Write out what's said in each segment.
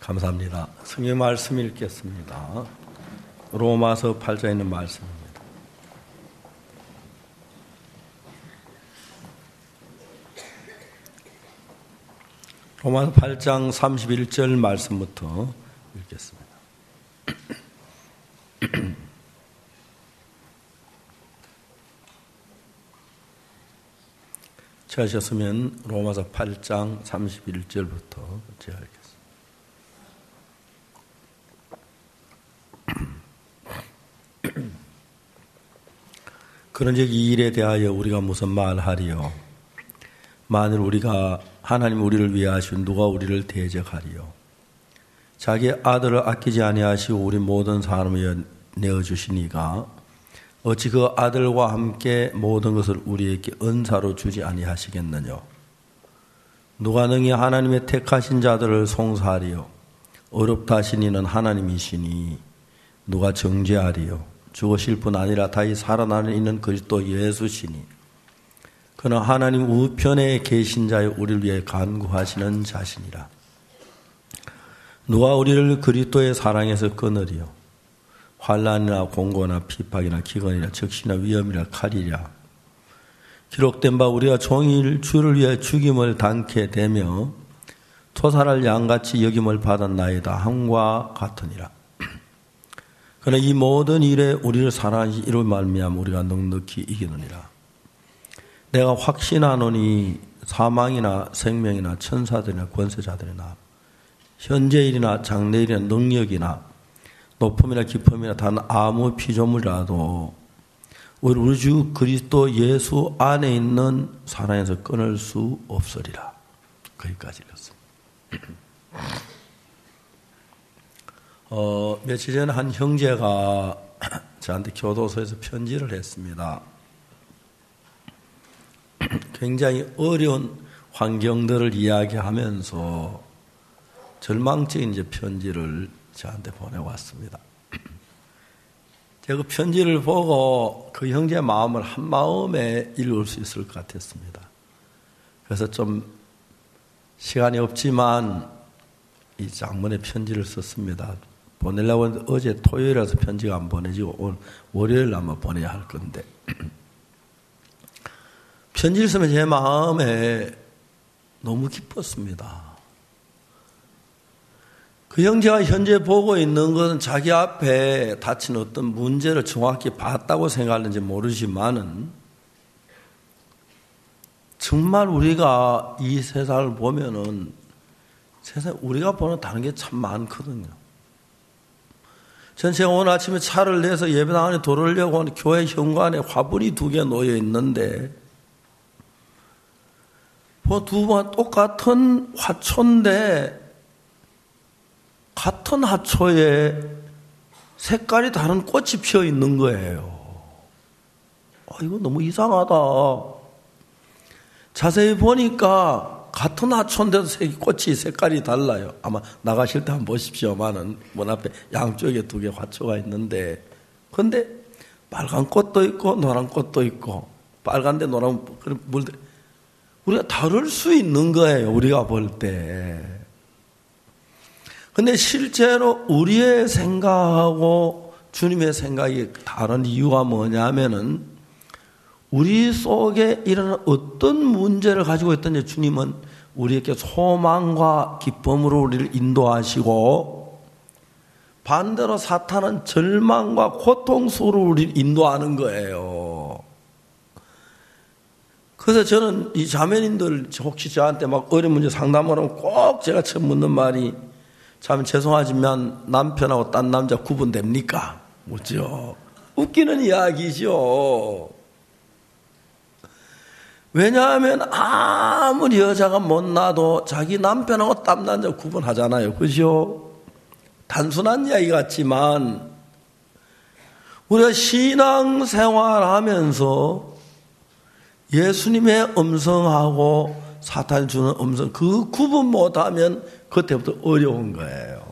감사합니다. 성경 말씀 읽겠습니다. 로마서 8장에 있는 말씀입니다. 로마서 8장 31절 말씀부터 읽겠습니다. 찾으셨으면 로마서 8장 31절부터 제가 읽겠습니다. 그런즉 이 일에 대하여 우리가 무슨 말하리요? 만일 우리가 하나님 우리를 위하시면 누가 우리를 대적하리요? 자기 아들을 아끼지 아니하시고 우리 모든 사람을 내어주시니가 어찌 그 아들과 함께 모든 것을 우리에게 은사로 주지 아니하시겠느냐? 누가 능히 하나님의 택하신 자들을 송사하리요? 어렵다 하시니는 하나님이시니 누가 정죄하리요? 죽으실 뿐 아니라 다시 살아나는 이는 그리스도 예수시니 그는 하나님 우편에 계신 자여 우리를 위해 간구하시는 자시니라. 누가 우리를 그리스도의 사랑에서 끊으리요? 환난이나 공고나 비박이나 기근이나 적시나 위험이나 칼이랴. 기록된 바 우리가 종일 주를 위해 죽임을 당케 되며 토살할 양같이 여김을 받았나이다 함과 같으니라. 그러나 이 모든 일에 우리를 사랑하신 이로 말미암아 우리가 넉넉히 이기느니라. 내가 확신하노니 사망이나 생명이나 천사들이나 권세자들이나 현재일이나 장래일이나 능력이나 높음이나 깊음이나 단 아무 피조물이라도 우리 주 그리스도 예수 안에 있는 사랑에서 끊을 수 없으리라. 거기까지 읽었습니다. 며칠 전에 한 형제가 저한테 교도소에서 편지를 했습니다. 굉장히 어려운 환경들을 이야기하면서 절망적인 이제 편지를 저한테 보내왔습니다. 제가 그 편지를 보고 그 형제의 마음을 한 마음에 읽을 수 있을 것 같았습니다. 그래서 좀 시간이 없지만 이 장문의 편지를 썼습니다. 보내려고 했는데 어제 토요일이라서 편지가 안 보내지고 오늘 월요일 아마 보내야 할 건데 편지를 쓰면 제 마음에 너무 기뻤습니다. 그 형제가 현재 보고 있는 것은 자기 앞에 닥친 어떤 문제를 정확히 봤다고 생각하는지 모르지만은 정말 우리가 이 세상을 보면은 세상에 우리가 보는 다른 게 참 많거든요. 제가 오늘 아침에 차를 내서 예배당 안에 들어오려고 하는 교회 현관에 화분이 2개 놓여 있는데 두 번 똑같은 화초인데 같은 화초에 색깔이 다른 꽃이 피어 있는 거예요. 이거 너무 이상하다. 자세히 보니까 같은 화초인데도 꽃이 색깔이 달라요. 아마 나가실 때 한번 보십시오만은 문 앞에 양쪽에 2개 화초가 있는데 근데 빨간 꽃도 있고 노란 꽃도 있고 빨간데 노란 물들 우리가 다를 수 있는 거예요. 우리가 볼 때. 근데 실제로 우리의 생각하고 주님의 생각이 다른 이유가 뭐냐면은 우리 속에 일어나는 어떤 문제를 가지고 있든지 주님은 우리에게 소망과 기쁨으로 우리를 인도하시고 반대로 사탄은 절망과 고통 속으로 우리를 인도하는 거예요. 그래서 저는 이 자매님들 혹시 저한테 막 어려운 문제 상담을 하면 꼭 제가 처음 묻는 말이 참 죄송하지만 남편하고 딴 남자 구분됩니까? 묻죠. 웃기는 이야기죠. 왜냐하면 아무리 여자가 못나도 자기 남편하고 딴 남자 구분하잖아요. 그죠? 단순한 이야기 같지만 우리가 신앙생활하면서 예수님의 음성하고 사탄이 주는 음성 그 구분 못하면 그때부터 어려운 거예요.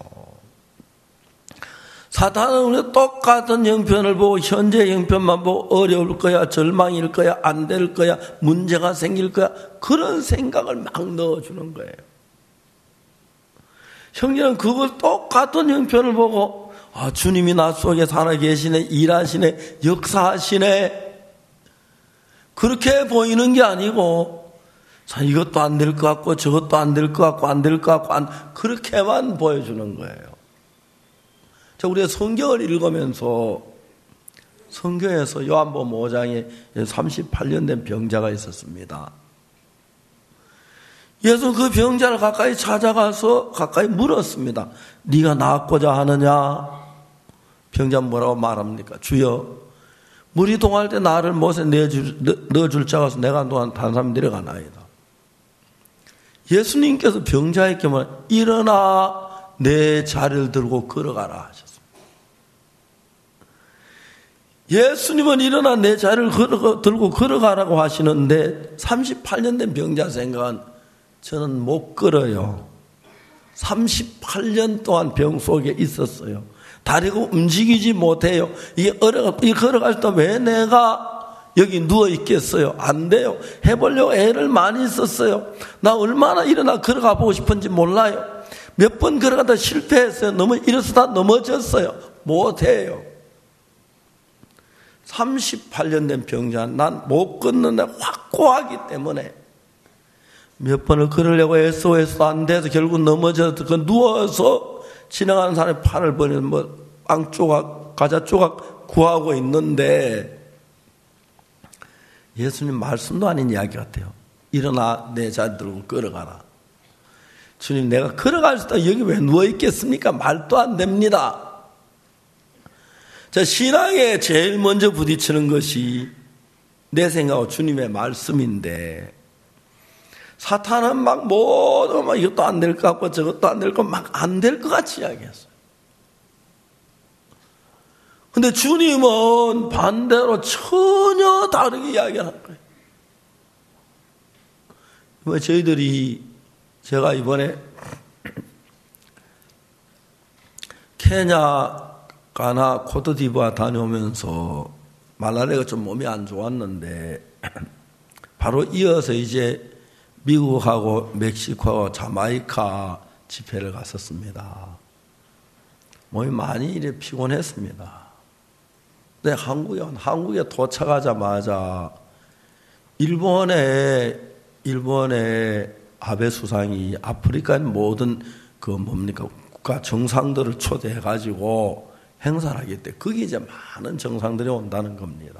사탄은 우리가 똑같은 형편을 보고 현재 형편만 보고 어려울 거야, 절망일 거야, 안 될 거야, 문제가 생길 거야 그런 생각을 막 넣어주는 거예요. 형제는 그걸 똑같은 형편을 보고 주님이 나 속에 살아계시네, 일하시네, 역사하시네, 그렇게 보이는 게 아니고 이것도 안 될 것 같고 저것도 안 될 것 같고 안 될 것 같고 그렇게만 보여주는 거예요. 우리가 성경을 읽으면서 성경에서 요한복음 5장에 38년 된 병자가 있었습니다. 예수 그 병자를 가까이 찾아가서 가까이 물었습니다. 네가 낫고자 하느냐? 병자는 뭐라고 말합니까? 주여, 물이 동할 때 나를 못에 넣어줄 자가 없어 내가 동안 다른 사람이 내려가나이다. 예수님께서 병자에게 일어나 내 자리를 들고 걸어가라 하셨습니다. 예수님은 일어나 내 자리를 들고 걸어가라고 하시는데 38년 된 병자 생각은 저는 못 걸어요. 38년 동안 병 속에 있었어요. 다리가 움직이지 못해요. 이게 걸어갈 때 왜 내가 여기 누워 있겠어요? 안 돼요. 해보려고 애를 많이 썼어요. 나 얼마나 일어나 걸어가 보고 싶은지 몰라요. 몇 번 걸어가다 실패했어요. 일어서다 넘어졌어요. 못해요. 38년 된 병자, 난 못 걷는데 확고하기 때문에 몇 번을 걸으려고 애써 안 돼서 결국 넘어져서 누워서 지나가는 사람이 팔을 벌리면 빵 조각, 과자 조각 구하고 있는데 예수님 말씀도 아닌 이야기 같아요. 일어나 내 자리 들고 걸어가라. 주님, 내가 걸어갈 수 있다. 여기 왜 누워있겠습니까? 말도 안 됩니다. 자, 신앙에 제일 먼저 부딪히는 것이 내 생각하고 주님의 말씀인데, 사탄은 모두 이것도 안 될 것 같고 저것도 안 될 것 막 안 될 것 같이 이야기했어요. 근데 주님은 반대로 전혀 다르게 이야기하는 거예요. 제가 이번에 케냐, 가나, 코트디부아 다녀오면서 말라리아가 좀 몸이 안 좋았는데 바로 이어서 이제 미국하고 멕시코하고 자마이카 집회를 갔었습니다. 몸이 많이 이래 피곤했습니다. 근데 한국에 도착하자마자 일본의 아베 수상이 아프리카의 모든 국가 정상들을 초대해가지고 행사를 하기 때문에 거기 이제 많은 정상들이 온다는 겁니다.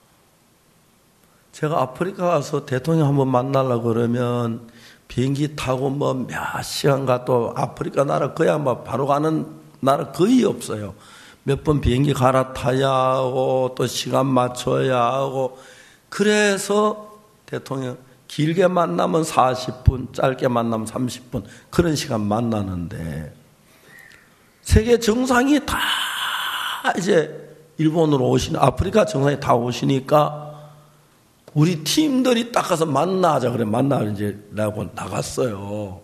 제가 아프리카 가서 대통령 한번 만나려고 그러면 비행기 타고 몇 시간 가도 아프리카 나라 거야 바로 가는 나라 거의 없어요. 몇 번 비행기 갈아타야 하고 또 시간 맞춰야 하고, 그래서 대통령 길게 만나면 40분, 짧게 만나면 30분 그런 시간 만나는데 세계 정상이 다 이제 일본으로 아프리카 정상이 다 오시니까 우리 팀들이 딱 가서 만나자 그래. 만나서 이제 나갔어요.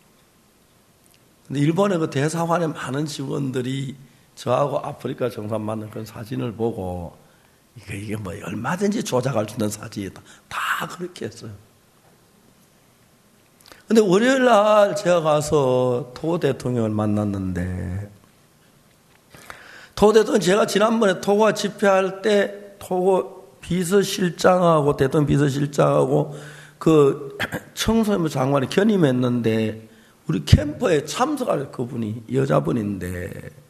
근데 일본의 그 대사관에 많은 직원들이 저하고 아프리카 정상 만난 그런 사진을 보고 이게 얼마든지 조작할 수 있는 사진이다. 다 그렇게 했어요. 근데 월요일 날 제가 가서 토고 대통령을 만났는데, 토고 대통령 제가 지난번에 토고가 집회할 때 토고 비서실장하고 대통령 비서실장하고 그 청소년부 장관이 견임했는데 우리 캠프에 참석할 그분이 여자분인데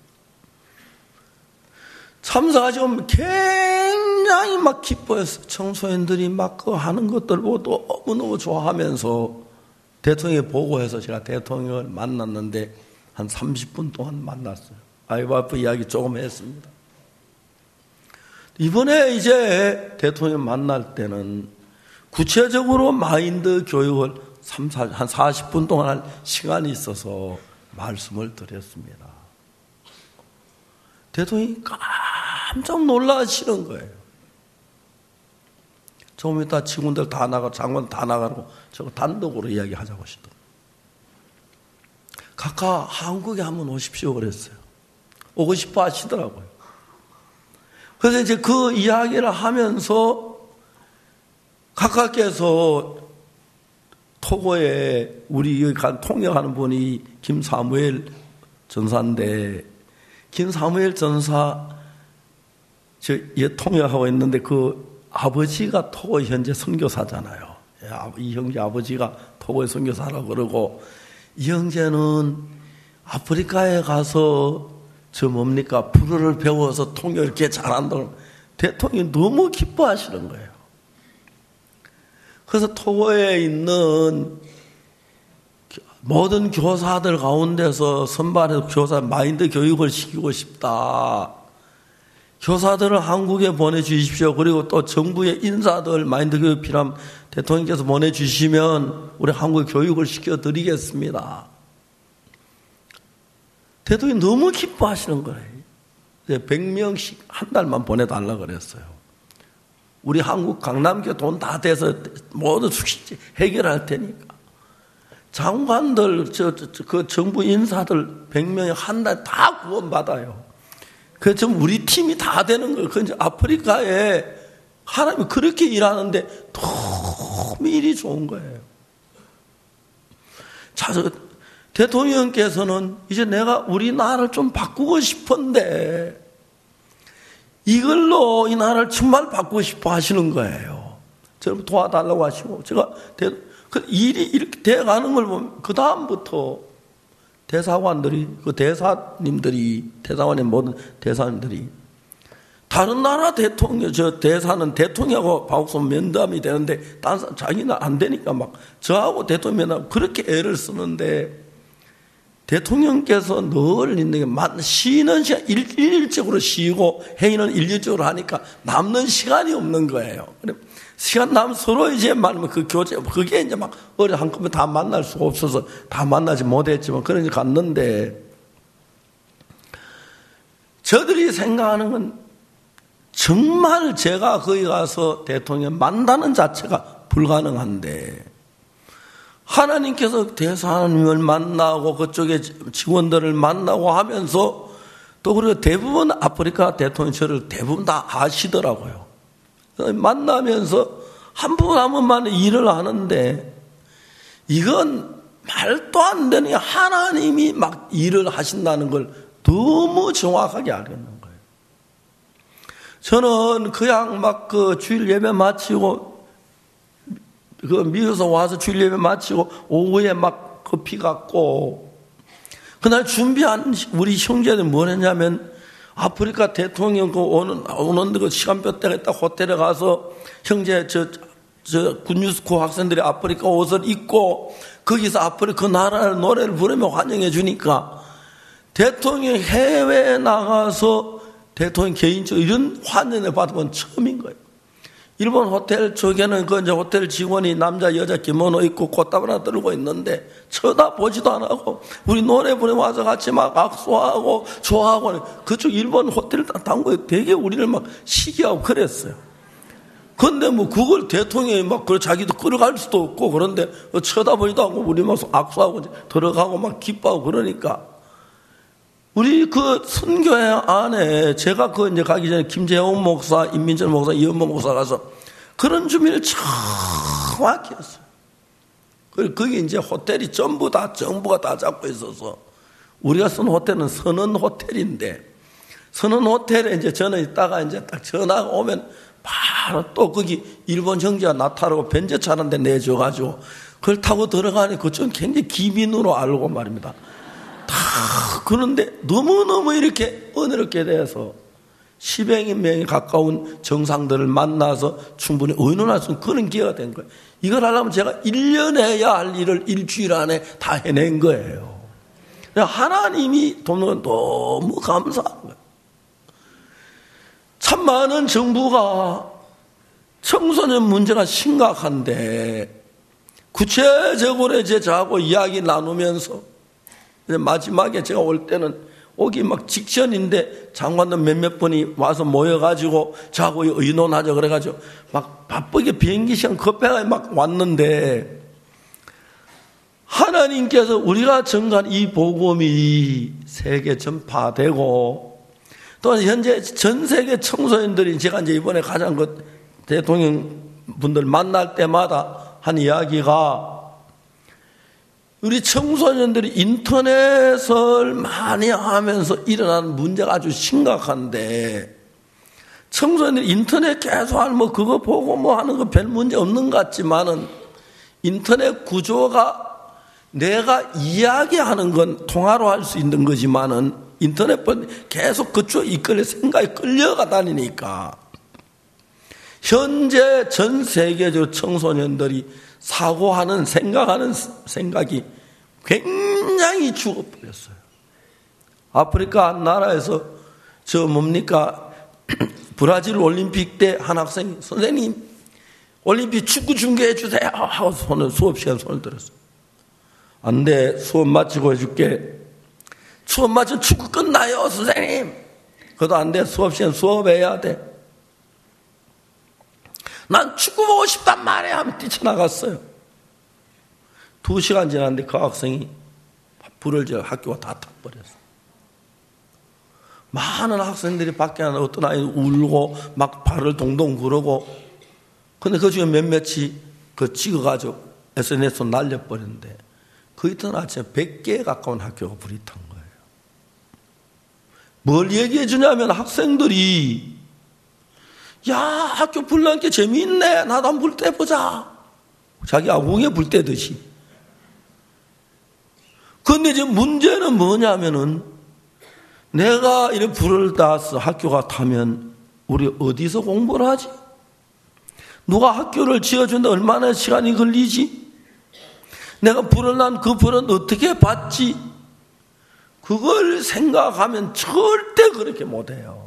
참석하시고 굉장히 막 기뻐했어요. 청소년들이 막 그 하는 것들 보고 너무너무 좋아하면서 대통령이 보고해서 제가 대통령을 만났는데 한 30분 동안 만났어요. IMF 이야기 조금 했습니다. 이번에 이제 대통령 만날 때는 구체적으로 마인드 교육을 한 40분 동안 할 시간이 있어서 말씀을 드렸습니다. 대통령이 깜짝 놀라시는 거예요. 조금 이따 직원들 다 나가고 장관 다 나가고 저거 단독으로 이야기하자고 하시더라고요. 각하 한국에 한번 오십시오 그랬어요. 오고 싶어 하시더라고요. 그래서 이제 그 이야기를 하면서 각하께서 토고에 우리 여기 통역하는 분이 김사무엘 전사인데, 김사무엘 전사 통역하고 있는데 그 아버지가 토고 현재 선교사잖아요. 이 형제 아버지가 토고의 선교사라고 그러고, 이 형제는 아프리카에 가서 불어를 배워서 통역을 이렇게 잘한다고 대통령이 너무 기뻐하시는 거예요. 그래서 토고에 있는 모든 교사들 가운데서 선발해서 교사 마인드 교육을 시키고 싶다. 교사들을 한국에 보내주십시오. 그리고 또 정부의 인사들 마인드 교육 필요하면 대통령께서 보내주시면 우리 한국에 교육을 시켜드리겠습니다. 대통령이 너무 기뻐하시는 거예요. 100명씩 한 달만 보내달라 그랬어요. 우리 한국 강남교 돈 다 돼서 모든 숙식지 해결할 테니까. 장관들, 그 정부 인사들 100명이 한 달 다 구원받아요. 그래서 지금 우리 팀이 다 되는 거예요. 그런데 아프리카에 하나님이 그렇게 일하는데 너무 일이 좋은 거예요. 자, 대통령께서는 이제 내가 우리나라를 좀 바꾸고 싶은데 이걸로 이 나라를 정말 바꾸고 싶어 하시는 거예요. 저를 도와달라고 하시고, 제가 그 일이 이렇게 돼가는 걸 보면 그 다음부터 대사관들이, 대사관의 모든 대사님들이 다른 나라 대통령, 대사는 대통령하고 박옥선 면담이 되는데 다른 사람 자기는 안 되니까 막 저하고 대통령 면담 그렇게 애를 쓰는데, 대통령께서 늘 있는 게 쉬는 시간 일률적으로 쉬고 회의는 일률적으로 하니까 남는 시간이 없는 거예요. 시간 남으면 서로 이제 말하면 그 교제, 그게 이제 막 한꺼번에 다 만날 수가 없어서 다 만나지 못했지만 그러니 갔는데, 저들이 생각하는 건 정말 제가 거기 가서 대통령 만나는 자체가 불가능한데, 하나님께서 대사님을 만나고 그쪽에 직원들을 만나고 하면서 또 그리고 대부분 아프리카 대통령 저를 대부분 다 아시더라고요. 만나면서 한 번 한 번만 일을 하는데 이건 말도 안 되는 하나님이 막 일을 하신다는 걸 너무 정확하게 알겠는 거예요. 저는 그냥 막 그 주일 예배 마치고 그 미국에서 와서 주일 예배 마치고 오후에 막 커피 갖고 그날 준비한 우리 형제들이 뭘 했냐면 아프리카 대통령 그 오는데 그 시간표 때가 있다 호텔에 가서 형제 군유스코 학생들이 아프리카 옷을 입고 거기서 아프리카 그 나라의 노래를 부르며 환영해 주니까 대통령이 해외에 나가서 대통령 개인적으로 이런 환영을 받은 건 처음인 거예요. 일본 호텔 쪽에는 그 이제 호텔 직원이 남자 여자 기모노 입고 꽃다발 하나 들고 있는데 쳐다보지도 안 하고 우리 노래 부르며 와서 같이 막 악수하고 좋아하고 그쪽 일본 호텔 당국에 되게 우리를 막 시기하고 그랬어요. 근데 뭐 그걸 대통령이 막 자기도 끌어갈 수도 없고 그런데 쳐다보지도 않고 우리 막 악수하고 들어가고 막 기뻐하고 그러니까 우리 그 선교회 안에 제가 그 이제 가기 전에 김재홍 목사, 임민철 목사, 이현모 목사 가서 그런 준비를 정확히 했어요. 그리고 거기 이제 호텔이 전부 다 정부가 다 잡고 있어서 우리가 쓴 호텔은 선원 호텔인데 선원 호텔에 이제 저는 있다가 이제 딱 전화가 오면 바로 또 거기 일본 형제가 나타나고 변제차 하는 데 내줘가지고 그걸 타고 들어가니 그쪽은 굉장히 기민으로 알고 말입니다. 다 그런데 너무너무 이렇게 은혜롭게 돼서 10여 명이 가까운 정상들을 만나서 충분히 의논할 수 있는 그런 기회가 된 거예요. 이걸 하려면 제가 1년 해야 할 일을 일주일 안에 다 해낸 거예요. 하나님이 돕는 건 너무 감사한 거예요. 참 많은 정부가 청소년 문제가 심각한데 구체적으로 이제 저하고 이야기 나누면서 마지막에 제가 올 때는 오기 막 직전인데 장관들 몇몇 분이 와서 모여가지고 저하고 의논하자 그래가지고 막 바쁘게 비행기 시간 급해가 막 왔는데 하나님께서 우리가 전가한 이 복음이 세계 전파되고 또 현재 전 세계 청소년들이 제가 이제 이번에 가장 그 대통령 분들 만날 때마다 한 이야기가 우리 청소년들이 인터넷을 많이 하면서 일어나는 문제가 아주 심각한데, 청소년들이 인터넷 계속 하는 그거 보고 하는 거 별 문제 없는 것 같지만은, 인터넷 구조가 내가 이야기하는 건 통화로 할 수 있는 거지만은, 인터넷은 계속 그쪽 생각이 끌려가 다니니까, 현재 전 세계적으로 청소년들이 사고하는, 생각하는 생각이 굉장히 죽어버렸어요. 아프리카 한 나라에서 브라질 올림픽 때 한 학생이, 선생님, 올림픽 축구 중계해 주세요 하고 수업 시간 손을 들었어요. 안 돼, 수업 마치고 해줄게. 수업 마치면 축구 끝나요, 선생님. 그래도 안 돼, 수업 시간 수업해야 돼. 난 축구 보고 싶단 말이야 하면 뛰쳐나갔어요. 2시간 지났는데 그 학생이 불을 지어 학교가 다 타버렸어요. 많은 학생들이 밖에 나가 어떤 아이는 울고 막 발을 동동 구르고, 근데 그 중에 몇몇이 찍어가지고 SNS로 날려버렸는데, 그 이튿날 아침에 100개에 가까운 학교가 불이 탄 거예요. 뭘 얘기해 주냐면, 학생들이 야, 학교 불난 게 재미있네. 나도 한번 불 떼보자. 자기 아궁이에 불 떼듯이. 그런데 지금 문제는 뭐냐면은, 내가 이렇게 불을 땄어. 학교가 타면 우리 어디서 공부를 하지? 누가 학교를 지어준다 얼마나 시간이 걸리지? 내가 불을 난 그 불은 어떻게 받지? 그걸 생각하면 절대 그렇게 못해요.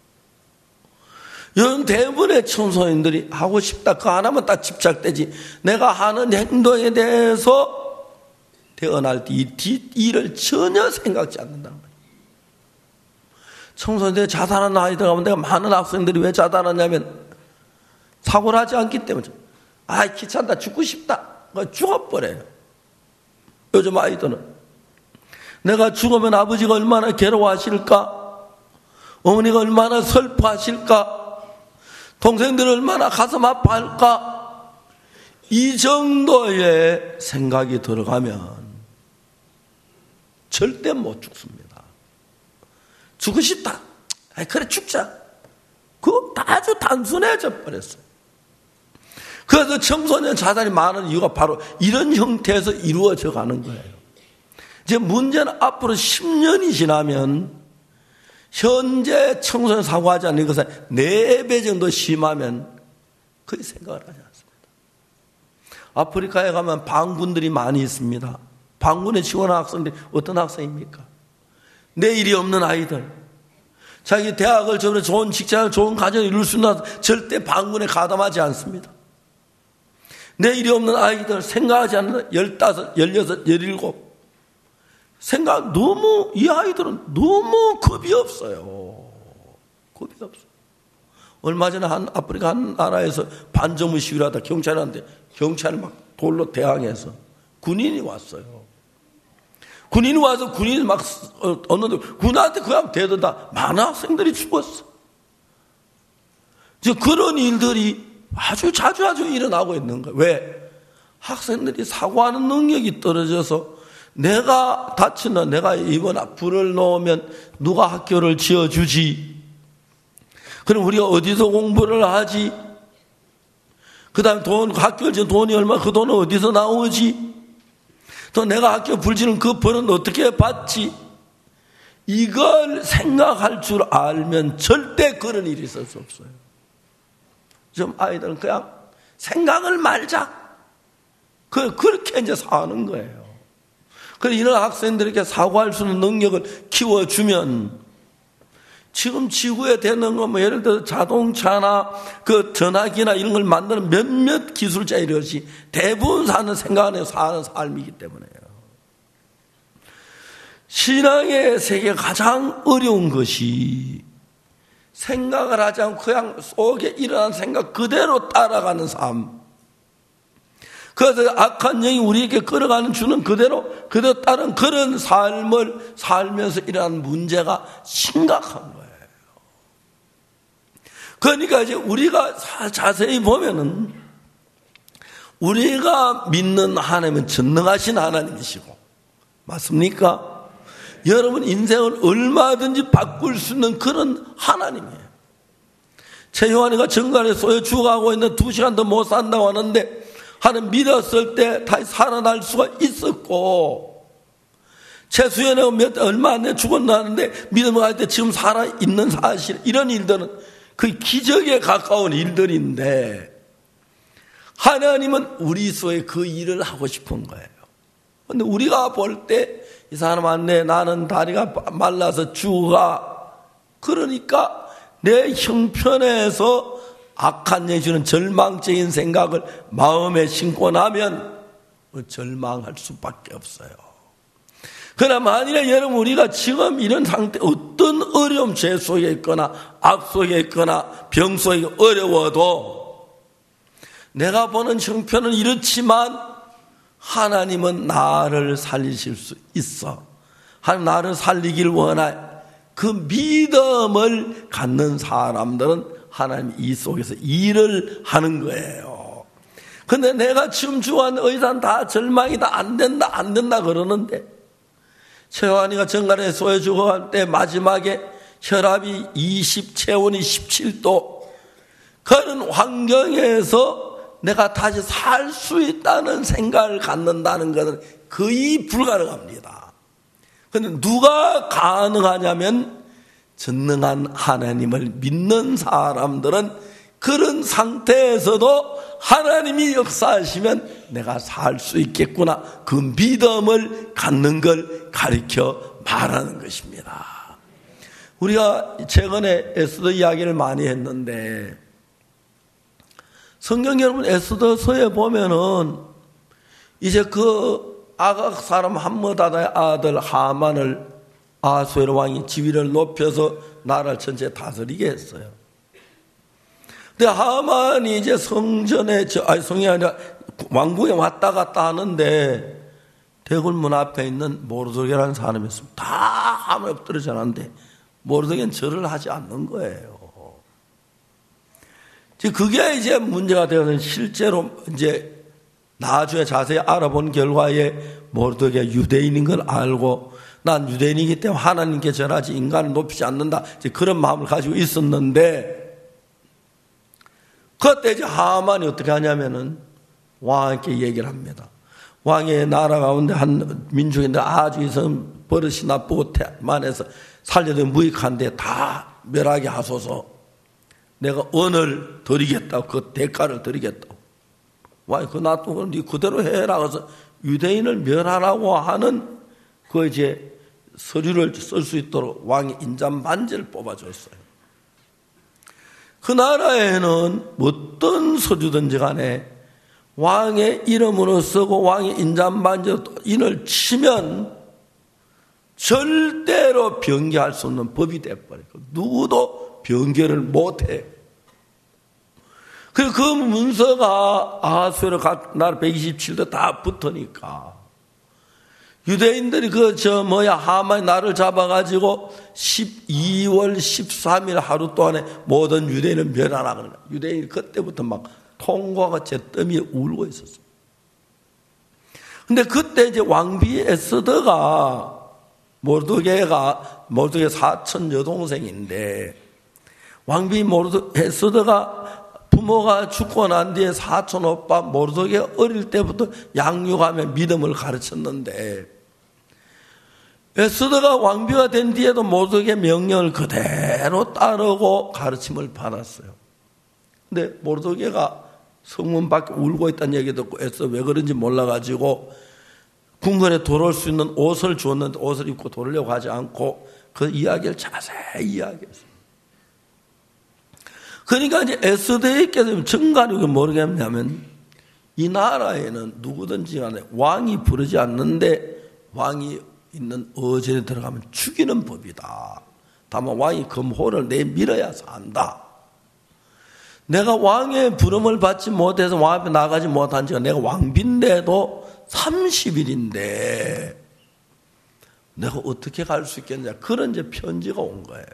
이런 대부분의 청소년들이 하고 싶다, 그 하나만 딱 집착되지, 내가 하는 행동에 대해서 태어날 때 이 뒷일을 전혀 생각지 않는다는 거예요. 청소년들이 자살하는 아이들 가면, 내가 많은 학생들이 왜 자살하냐면 사고를 하지 않기 때문에, 귀찮다, 죽고 싶다, 죽어버려요. 요즘 아이들은 내가 죽으면 아버지가 얼마나 괴로워하실까, 어머니가 얼마나 슬퍼하실까, 동생들이 얼마나 가슴 아파할까, 이 정도의 생각이 들어가면 절대 못 죽습니다. 죽고 싶다, 그래 죽자, 그거 아주 단순해져 버렸어요. 그래서 청소년 자살이 많은 이유가 바로 이런 형태에서 이루어져 가는 거예요. 이제 문제는 앞으로 10년이 지나면 현재 청소년 사고하지 않는 것은 4배 정도 심하면 거의 생각을 하지 않습니다. 아프리카에 가면 방군들이 많이 있습니다. 방군에 지원한 학생들이 어떤 학생입니까? 내일이 없는 아이들, 자기 대학을 저번에 좋은 직장을, 좋은 가정을 이룰 수 있는 절대 방군에 가담하지 않습니다. 내일이 없는 아이들, 생각하지 않는 15, 16, 17, 생각 너무, 이 아이들은 너무 겁이 없어요. 겁이 없어요. 얼마 전에 아프리카 한 나라에서 반정부 시위를 하다 경찰이 왔는데, 경찰이 막 돌로 대항해서 군인이 왔어요. 군인이 와서 군인이 막 어느 군한테 그냥 대들다 많은 학생들이 죽었어. 이제 그런 일들이 아주 자주 일어나고 있는 거예요. 왜? 학생들이 사고하는 능력이 떨어져서, 내가 다치나, 내가 입거나 불을 놓으면 누가 학교를 지어주지? 그럼 우리가 어디서 공부를 하지? 그 다음에 학교를 지은 돈이 얼마, 그 돈은 어디서 나오지? 또 내가 학교 불지는 그 벌은 어떻게 받지? 이걸 생각할 줄 알면 절대 그런 일이 있을 수 없어요. 좀 아이들은 그냥 생각을 말자, 그렇게 이제 사는 거예요. 그래서 이런 학생들에게 사고할 수 있는 능력을 키워주면, 지금 지구에 되는 거, 예를 들어 자동차나 전화기나 이런 걸 만드는 몇몇 기술자 이것이 대부분 생각 안에 사는 삶이기 때문에요. 신앙의 세계에 가장 어려운 것이 생각을 하지 않고 그냥 속에 일어난 생각 그대로 따라가는 삶. 그래서 악한 영이 우리에게 끌어가는 주는 그대로 따른 그런 삶을 살면서 일어난 문제가 심각한 거예요. 그러니까 이제 우리가 자세히 보면은 우리가 믿는 하나님은 전능하신 하나님이시고, 맞습니까? 여러분 인생을 얼마든지 바꿀 수 있는 그런 하나님이에요. 최효환이가 정갈에 쏘여 죽어가고 있는 2시간도 못 산다고 하는데 하나님 믿었을 때 다시 살아날 수가 있었고, 최수연이가 얼마 안 돼 죽었나는데 믿음을 할 때 지금 살아있는 사실, 이런 일들은 그 기적에 가까운 일들인데 하나님은 우리 속에 그 일을 하고 싶은 거예요. 근데 우리가 볼 때 이 사람 안 돼, 나는 다리가 말라서 죽어가, 그러니까 내 형편에서 악한 영이 주는 절망적인 생각을 마음에 심고 나면 절망할 수밖에 없어요. 그러나 만일에 여러분 우리가 지금 이런 상태, 어떤 어려움, 죄 속에 있거나 악 속에 있거나 병 속에 어려워도 내가 보는 형편은 이렇지만 하나님은 나를 살리실 수 있어, 하나님 나를 살리길 원해, 그 믿음을 갖는 사람들은 하나님 이 속에서 일을 하는 거예요. 근데 내가 지금 죽었는데 의사는 다 절망이다, 안 된다 그러는데, 최환이가 정갈에 쏘여 죽어갈 때 마지막에 혈압이 20, 체온이 17도, 그런 환경에서 내가 다시 살 수 있다는 생각을 갖는다는 것은 거의 불가능합니다. 그런데 누가 가능하냐면 전능한 하나님을 믿는 사람들은 그런 상태에서도 하나님이 역사하시면 내가 살 수 있겠구나, 그 믿음을 갖는 걸 가르쳐 말하는 것입니다. 우리가 최근에 에스더 이야기를 많이 했는데, 성경 여러분 에스더서에 보면은 이제 그 아각 사람 함므다다의 아들 하만을 아수에르 왕이 지위를 높여서 나라를 전체 다스리게 했어요. 근데 하만이 이제 성전에, 성이 아니라 왕궁에 왔다 갔다 하는데 대궐문 앞에 있는 모르드게라는 사람이 있습니다. 다 하만에 엎드려 자는데 모르드게는 절을 하지 않는 거예요. 그게 이제 문제가 되어서 실제로 이제 나중에 자세히 알아본 결과에 모르드게 유대인인 걸 알고, 난 유대인이기 때문에 하나님께 절하지 인간을 높이지 않는다, 이제 그런 마음을 가지고 있었는데, 그때 이제 하만이 어떻게 하냐면은 왕에게 얘기를 합니다. 왕의 나라 가운데 한 민족인데 아주 있으면 버릇이 나쁘고 태만해서 살려도 무익한데 다 멸하게 하소서. 내가 언을 드리겠다고, 그 대가를 드리겠다고. 왕이 그 놔두고 네 그대로 해라. 그래서 유대인을 멸하라고 하는 그 이제 서류를 쓸 수 있도록 왕이 인잠 반지를 뽑아줬어요. 그 나라에는 어떤 서류든지 간에 왕의 이름으로 쓰고 왕의 인잠 반지로 인을 치면 절대로 변개할 수 없는 법이 돼버려요. 누구도 변개를 못해. 그리고 그 문서가 아수에르 나라 127도 다 붙으니까 유대인들이 하만이 나를 잡아가지고 12월 13일 하루 동안에 모든 유대인을 멸하라 그러는 거야. 유대인이 그때부터 막 통곡하고 잿더미에 울고 있었어. 근데 그때 이제 왕비 에스더가 모르드게 사촌 여동생인데, 왕비 에스더가 부모가 죽고 난 뒤에 사촌 오빠 모르드게 어릴 때부터 양육하며 믿음을 가르쳤는데, 에스더가 왕비가 된 뒤에도 모르드게 명령을 그대로 따르고 가르침을 받았어요. 근데 모르드게가 성문 밖에 울고 있다는 얘기 듣고 에스더 왜 그런지 몰라가지고 궁궐에 들어올 수 있는 옷을 주었는데 옷을 입고 돌려고 하지 않고 그 이야기를 자세히 이야기했어요. 그러니까 이제 에스더에게서 정가력이 모르겠냐면, 이 나라에는 누구든지 간에 왕이 부르지 않는데 왕이 있는 어제에 들어가면 죽이는 법이다. 다만 왕이 금호를 내밀어야 산다. 내가 왕의 부름을 받지 못해서 왕 앞에 나가지 못한 지가 내가 왕비인데도 30일인데 내가 어떻게 갈 수 있겠냐, 그런 이제 편지가 온 거예요.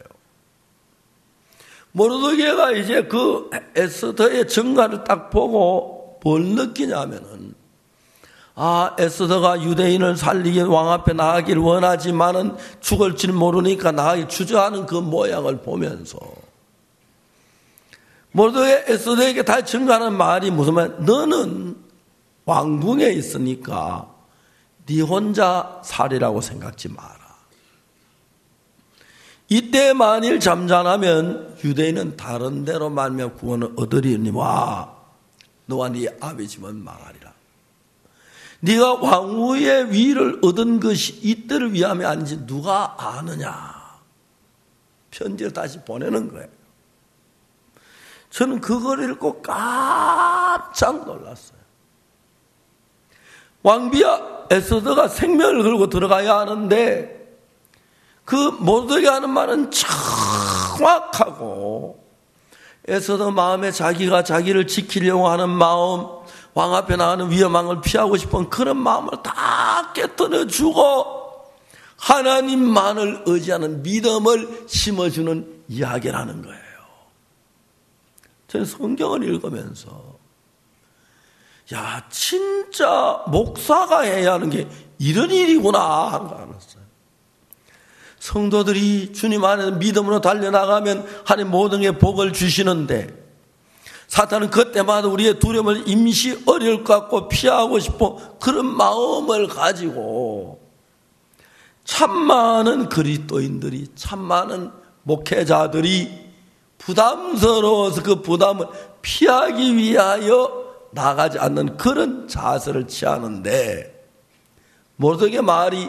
모르드게가 이제 그 에스더의 정가를 딱 보고 뭘 느끼냐면은, 에스더가 유대인을 살리기 왕 앞에 나가기를 원하지만은 죽을 줄 모르니까 나가기 주저하는 그 모양을 보면서 모르드게 에스더에게 다 증거하는 말이 무슨 말? 너는 왕궁에 있으니까 네 혼자 살이라고 생각지 마라. 이때 만일 잠잠하면 유대인은 다른 데로 말미암아 구원을 얻으리니와 너와 네 아버지는 망하리라. 네가 왕후의 위를 얻은 것이 이때를 위함이 아닌지 누가 아느냐. 편지를 다시 보내는 거예요. 저는 그걸 읽고 깜짝 놀랐어요. 왕비야 에스더가 생명을 걸고 들어가야 하는데 그 모르드게 하는 말은 정확하고 에스더 마음에 자기가 자기를 지키려고 하는 마음, 왕 앞에 나가는 위험한 걸 피하고 싶은 그런 마음을 다 깨뜨려주고 하나님만을 의지하는 믿음을 심어주는 이야기라는 거예요. 저는 성경을 읽으면서 야 진짜 목사가 해야 하는 게 이런 일이구나 하는 걸 알았어요. 성도들이 주님 안에서 믿음으로 달려나가면 하나님 모든 게 복을 주시는데 사탄은 그때마다 우리의 두려움을 임시 어려울 것 같고 피하고 싶어 그런 마음을 가지고 참 많은 그리스도인들이 참 많은 목회자들이 부담스러워서 그 부담을 피하기 위하여 나가지 않는 그런 자세를 취하는데 모르드게 말이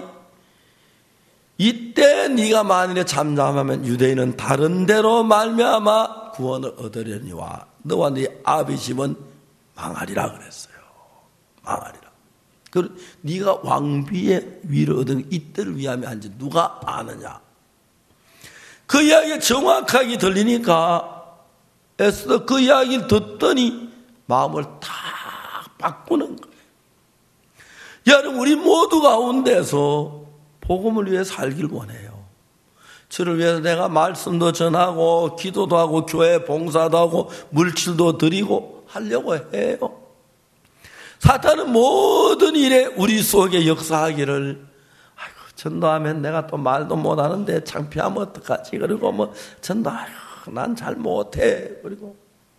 이때 네가 만일에 잠잠하면 유대인은 다른 데로 말미암아 구원을 얻으려니와 너와 네 아비 집은 망하리라 그랬어요. 망하리라. 네가 왕비의 위를 얻은 이때를 위함이 아닌지 누가 아느냐. 그 이야기가 정확하게 들리니까 에스더 그 이야기를 듣더니 마음을 다 바꾸는 거예요. 여러분 우리 모두 가운데서 복음을 위해 살길 원해요. 저를 위해서 내가 말씀도 전하고 기도도 하고 교회 봉사도 하고 물질도 드리고 하려고 해요. 사탄은 모든 일에 우리 속에 역사하기를 아이고 전도하면 내가 또 말도 못하는데 창피하면 어떡하지. 그리고 뭐 전도 난 잘 못해. 그리고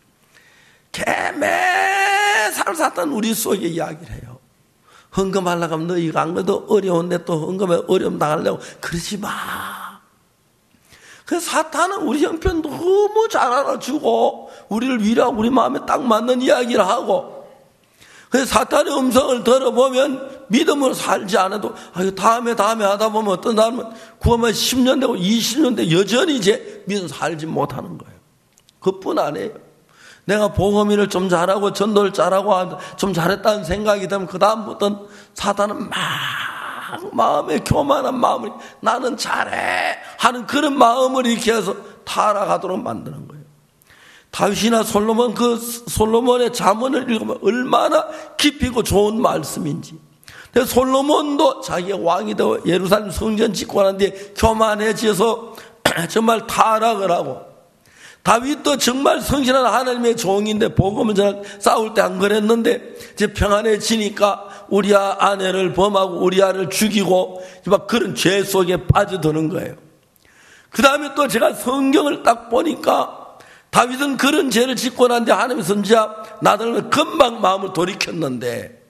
매살 사탄 우리 속에 이야기를 해요. 헌금하려고 하면 너희가 안 그래도 어려운데 또 헌금에 어려움 당하려고 그러지 마. 그래서 사탄은 우리 형편 너무 잘 알아주고 우리를 위로하고 우리 마음에 딱 맞는 이야기를 하고 그래서 사탄의 음성을 들어보면 믿음으로 살지 않아도 다음에 하다 보면 어떤 사람은 구원만 10년 되고 20년 되고 여전히 이제 믿음 살지 못하는 거예요. 그뿐 아니에요. 내가 복음일을 좀 잘하고 전도를 잘하고 좀 잘했다는 생각이 들면 그 다음부터는 사탄은 막 마음에 교만한 마음을 나는 잘해 하는 그런 마음을 이렇게 해서 타락하도록 만드는 거예요. 다윗이나 솔로몬 그 솔로몬의 잠언을 읽으면 얼마나 깊이고 좋은 말씀인지. 근데 솔로몬도 자기가 왕이 되고 예루살렘 성전 짓고 난 뒤에 교만해져서 정말 타락을 하고 다윗도 정말 성실한 하나님의 종인데 복음을 잘 싸울 때 안 그랬는데 이제 평안해지니까 우리아 아내를 범하고 우리아를 죽이고 막 그런 죄 속에 빠져드는 거예요. 그 다음에 또 제가 성경을 딱 보니까 다윗은 그런 죄를 짓고 난 뒤에 하나님의 선지자 나단을 금방 마음을 돌이켰는데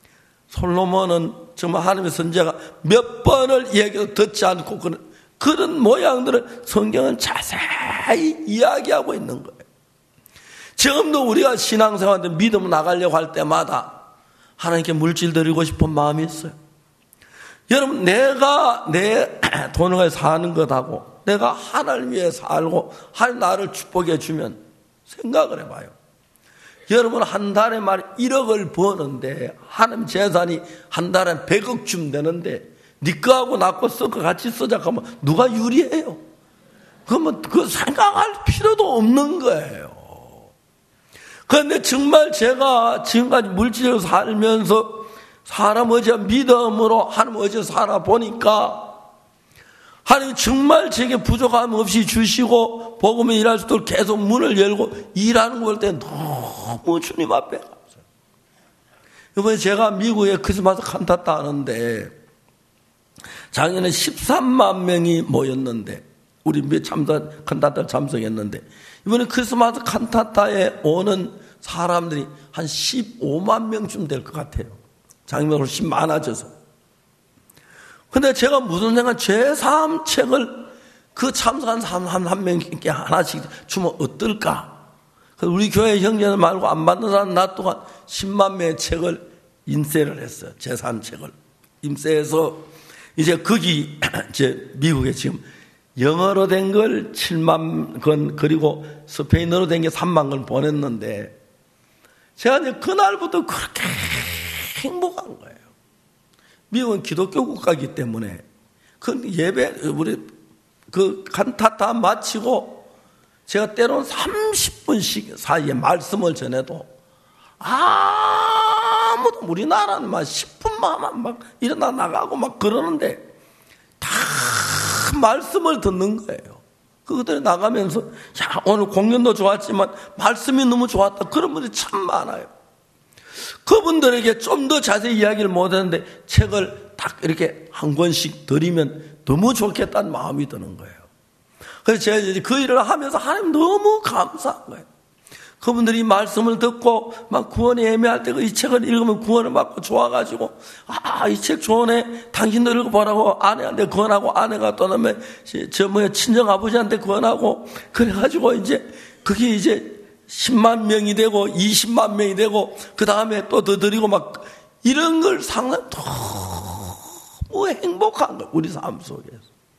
솔로몬은 정말 하나님의 선지자가 몇 번을 얘기해도 듣지 않고 그런 모양들을 성경은 자세히 이야기하고 있는 거예요. 지금도 우리가 신앙생활에 믿음 나가려고 할 때마다 하나님께 물질 드리고 싶은 마음이 있어요. 여러분 내가 내 돈을 가지고 사는 것하고 내가 하나님 위해 살고 하나님 나를 축복해 주면 생각을 해봐요. 여러분 한 달에 말 1억을 버는데 하나님 재산이 한 달에 100억 주면 되는데 네 거하고 나 거 섞어 같이 쓰자 하면 누가 유리해요? 그러면 그 생각할 필요도 없는 거예요. 그런데 정말 제가 지금까지 물질을 살면서 사람 어제 믿음으로 하나님 어제 살아보니까 하나님 정말 제게 부족함 없이 주시고 복음에 일할 수 있도록 계속 문을 열고 일하는 걸 때 너무 주님 앞에 감사해요. 이번에 제가 미국에 크리스마스 칸타타 하는데 작년에 13만 명이 모였는데 우리 칸타타 참석했는데 이번에 크리스마스 칸타타에 오는 사람들이 한 15만 명쯤 될 것 같아요. 작년에 훨씬 많아져서. 근데 제가 무슨 생각, 제3책을 그 참석한 사람 한 명께 하나씩 주면 어떨까? 우리 교회 형제들 말고 안 받는 사람 나 또한 10만 명의 책을 인쇄를 했어요. 제3책을. 인쇄해서 이제 거기, 이제 미국에 지금 영어로 된 걸 7만 권, 그리고 스페인어로 된 게 3만 권 보냈는데 제가 이제 그날부터 그렇게 행복한 거예요. 미국은 기독교 국가이기 때문에 그 예배, 우리 그 칸타타 마치고 제가 때로는 30분씩 사이에 말씀을 전해도 아무도 우리나라는 막 10분만 막 일어나 나가고 막 그러는데 다 말씀을 듣는 거예요. 그들이 나가면서 야, 오늘 공연도 좋았지만 말씀이 너무 좋았다. 그런 분들이 참 많아요. 그분들에게 좀 더 자세히 이야기를 못했는데 책을 딱 이렇게 한 권씩 드리면 너무 좋겠다는 마음이 드는 거예요. 그래서 제가 이제 그 일을 하면서 하나님 너무 감사한 거예요. 그분들이 말씀을 듣고 막 구원에 애매할 때 이 책을 읽으면 구원을 받고 좋아가지고 이 책 좋으네. 당신도 읽어보라고 아내한테 권하고 아내가 또 다음에 친정 아버지한테 권하고 그래가지고 이제 그게 이제 10만 명이 되고 20만 명이 되고 그 다음에 또 더 드리고 막 이런 걸 상당히 너무 행복한 거예요. 우리 삶 속에서.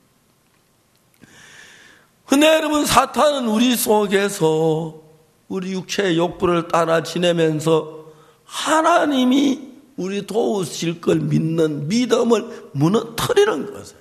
근데 여러분 사탄은 우리 속에서 우리 육체의 욕구를 따라 지내면서 하나님이 우리 도우실 걸 믿는 믿음을 무너뜨리는 것이에요.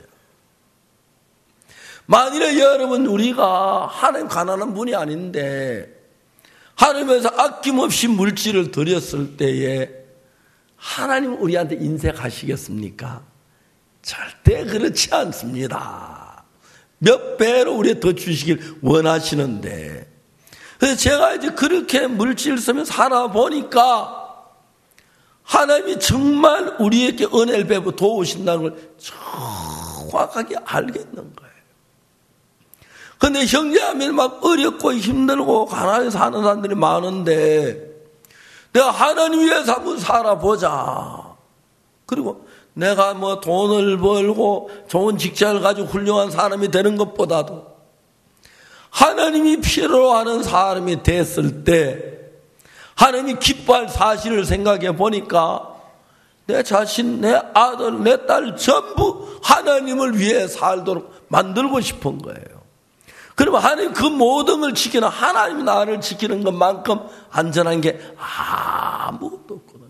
만일에 여러분 우리가 하나님 가난한 분이 아닌데 하나님에서 아낌없이 물질을 드렸을 때에 하나님 우리한테 인색하시겠습니까? 절대 그렇지 않습니다. 몇 배로 우리에 더 주시길 원하시는데 그래서 제가 이제 그렇게 물질 쓰면서 살아보니까 하나님이 정말 우리에게 은혜를 베풀어 도우신다는 걸 정확하게 알겠는 거예요. 그런데 형제하면 막 어렵고 힘들고 가난하게 사는 사람들이 많은데 내가 하나님 위해서 한번 살아보자. 그리고 내가 뭐 돈을 벌고 좋은 직장을 가지고 훌륭한 사람이 되는 것보다도 하나님이 필요로 하는 사람이 됐을 때 하나님이 기뻐할 사실을 생각해 보니까 내 자신, 내 아들, 내 딸 전부 하나님을 위해 살도록 만들고 싶은 거예요. 그러면 하나님 그 모든 걸 지키는 하나님이 나를 지키는 것만큼 안전한 게 아무것도 없거든요.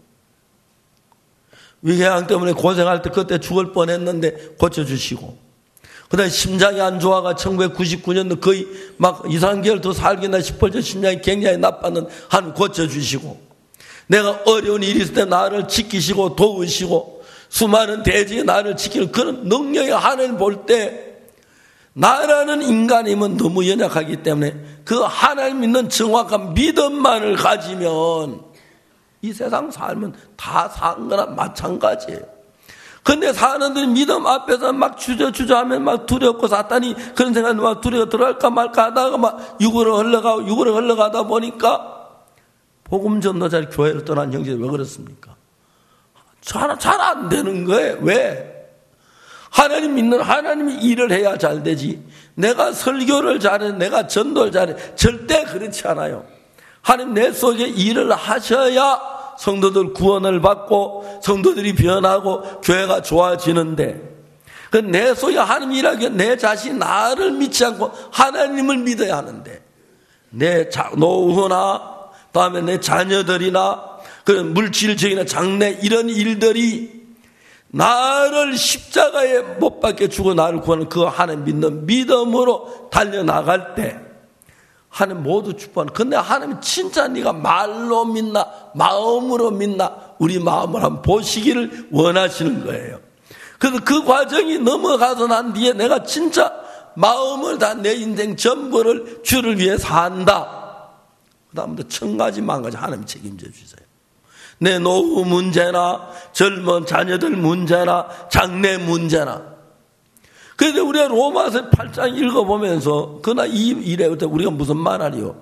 위궤양 때문에 고생할 때 그때 죽을 뻔했는데 고쳐주시고 그 다음에 심장이 안 좋아가 1999년도 거의 막 2, 3개월 더 살겠나 싶을 때 심장이 굉장히 나빴는데 하나님 고쳐주시고 내가 어려운 일이 있을 때 나를 지키시고 도우시고 수많은 대지에 나를 지키는 그런 능력이 하나님 볼 때 나라는 인간임은 너무 연약하기 때문에 그 하나님 믿는 정확한 믿음만을 가지면 이 세상 삶은 다 산 거나 마찬가지예요. 근데 사람들이 믿음 앞에서 막 주저하면 막 두렵고 사탄이 그런 생각이 막 두려워 들어갈까 말까 하다가 막 육으로 흘러가다 보니까 복음 전도자를 교회를 떠난 형제들 왜 그렇습니까? 잘 안 되는 거예요. 왜? 하나님 믿는 하나님이 일을 해야 잘 되지. 내가 설교를 잘해, 내가 전도를 잘해. 절대 그렇지 않아요. 하나님 내 속에 일을 하셔야 성도들 구원을 받고 성도들이 변하고 교회가 좋아지는데 내 속에 하나님 일하기 내 자신이 나를 믿지 않고 하나님을 믿어야 하는데 내 노후나 다음에 내 자녀들이나 그런 물질적이나 장래 이런 일들이 나를 십자가에 못 박혀 죽어 나를 구하는 그 하나님 믿는 믿음으로 달려나갈 때 하나님 모두 축복하는. 근데 하나님 진짜 네가 말로 믿나 마음으로 믿나 우리 마음을 한번 보시기를 원하시는 거예요. 그래서 그 과정이 넘어가서 난 뒤에 내가 진짜 마음을 다 내 인생 전부를 주를 위해 산다. 그 다음부터 1000가지 만가지 하나님 책임져 주세요. 내 노후 문제나 젊은 자녀들 문제나 장래 문제나. 그런데 우리가 로마서 8장 읽어보면서 그러나 이 일에 우리가 무슨 말 하리요?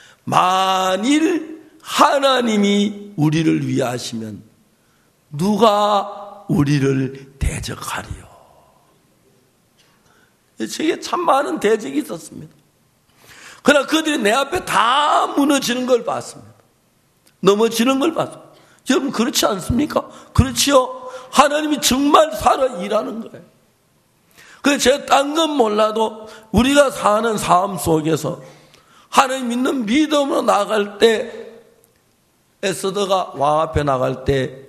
만일 하나님이 우리를 위하시면 누가 우리를 대적하리요? 저게 참 많은 대적이 있었습니다. 그러나 그들이 내 앞에 다 무너지는 걸 봤습니다. 넘어지는 걸 봤습니다. 여러분 그렇지 않습니까? 그렇지요. 하나님이 정말 살아 일하는 거예요. 그래서 제가 딴 건 몰라도 우리가 사는 삶 속에서 하나님 믿는 믿음으로 나갈 때 에스더가 왕 앞에 나갈 때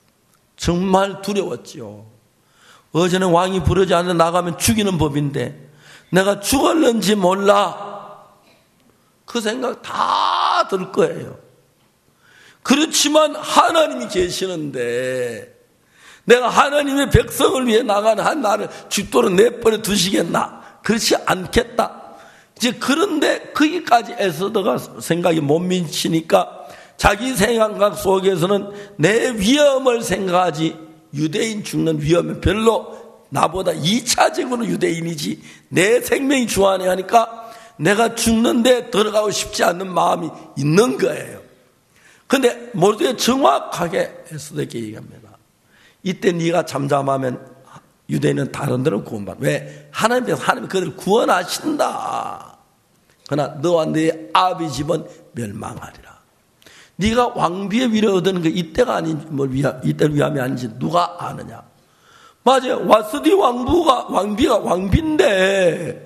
정말 두려웠지요. 어제는 왕이 부르지 않는데 나가면 죽이는 법인데 내가 죽을는지 몰라. 그 생각 다 들 거예요. 그렇지만 하나님이 계시는데 내가 하나님의 백성을 위해 나가는 한 나를 죽도록 내버려 두시겠나? 그렇지 않겠다. 이제 그런데 거기까지 에스더가 생각이 못 미치니까 자기 생각 속에서는 내 위험을 생각하지 유대인 죽는 위험은 별로 나보다 2차적으로 유대인이지 내 생명이 중요하네 하니까 내가 죽는데 들어가고 싶지 않는 마음이 있는 거예요. 그런데 모두에 정확하게 에스더에게 얘기합니다. 이때 네가 잠잠하면 유대인은 다른 데로 구원받아. 왜? 하나님이 그들을 구원하신다. 그러나 너와 너의 아비 집은 멸망하리라. 네가 왕비의 위를 얻는 게 이때가 아닌지 이때를 위함이 아닌지 누가 아느냐. 맞아요. 와스디 왕비가 왕비인데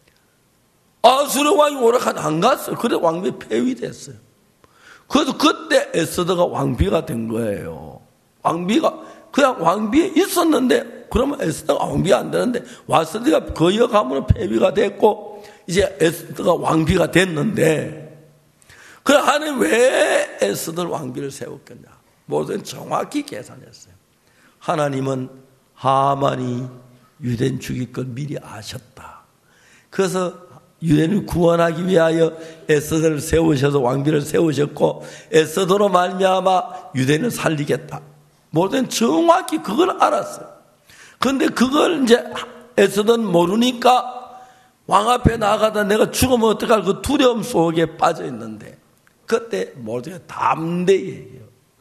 아수르 왕이 오락한 안 갔어요. 그래 왕비 폐위됐어요. 그래서 그때 에스더가 왕비가 된 거예요. 왕비가 그냥 왕비에 있었는데 그러면 에스더가 왕비가 안 되는데 와스디가 그 여가문은 폐위가 됐고 이제 에스더가 왕비가 됐는데 그래 하나님 왜 에스더를 왕비를 세웠겠냐. 모든 정확히 계산했어요. 하나님은 하만이 유대인 죽일 걸 미리 아셨다. 그래서 유대인을 구원하기 위하여 에스더를 세우셔서 왕비를 세우셨고 에스더로 말미암아 유대인을 살리겠다. 모든 정확히 그걸 알았어요. 그런데 그걸 이제 에스더는 모르니까 왕 앞에 나가다 내가 죽으면 어떡할 그 두려움 속에 빠져 있는데 그때 모두가 담대히 얘기해요.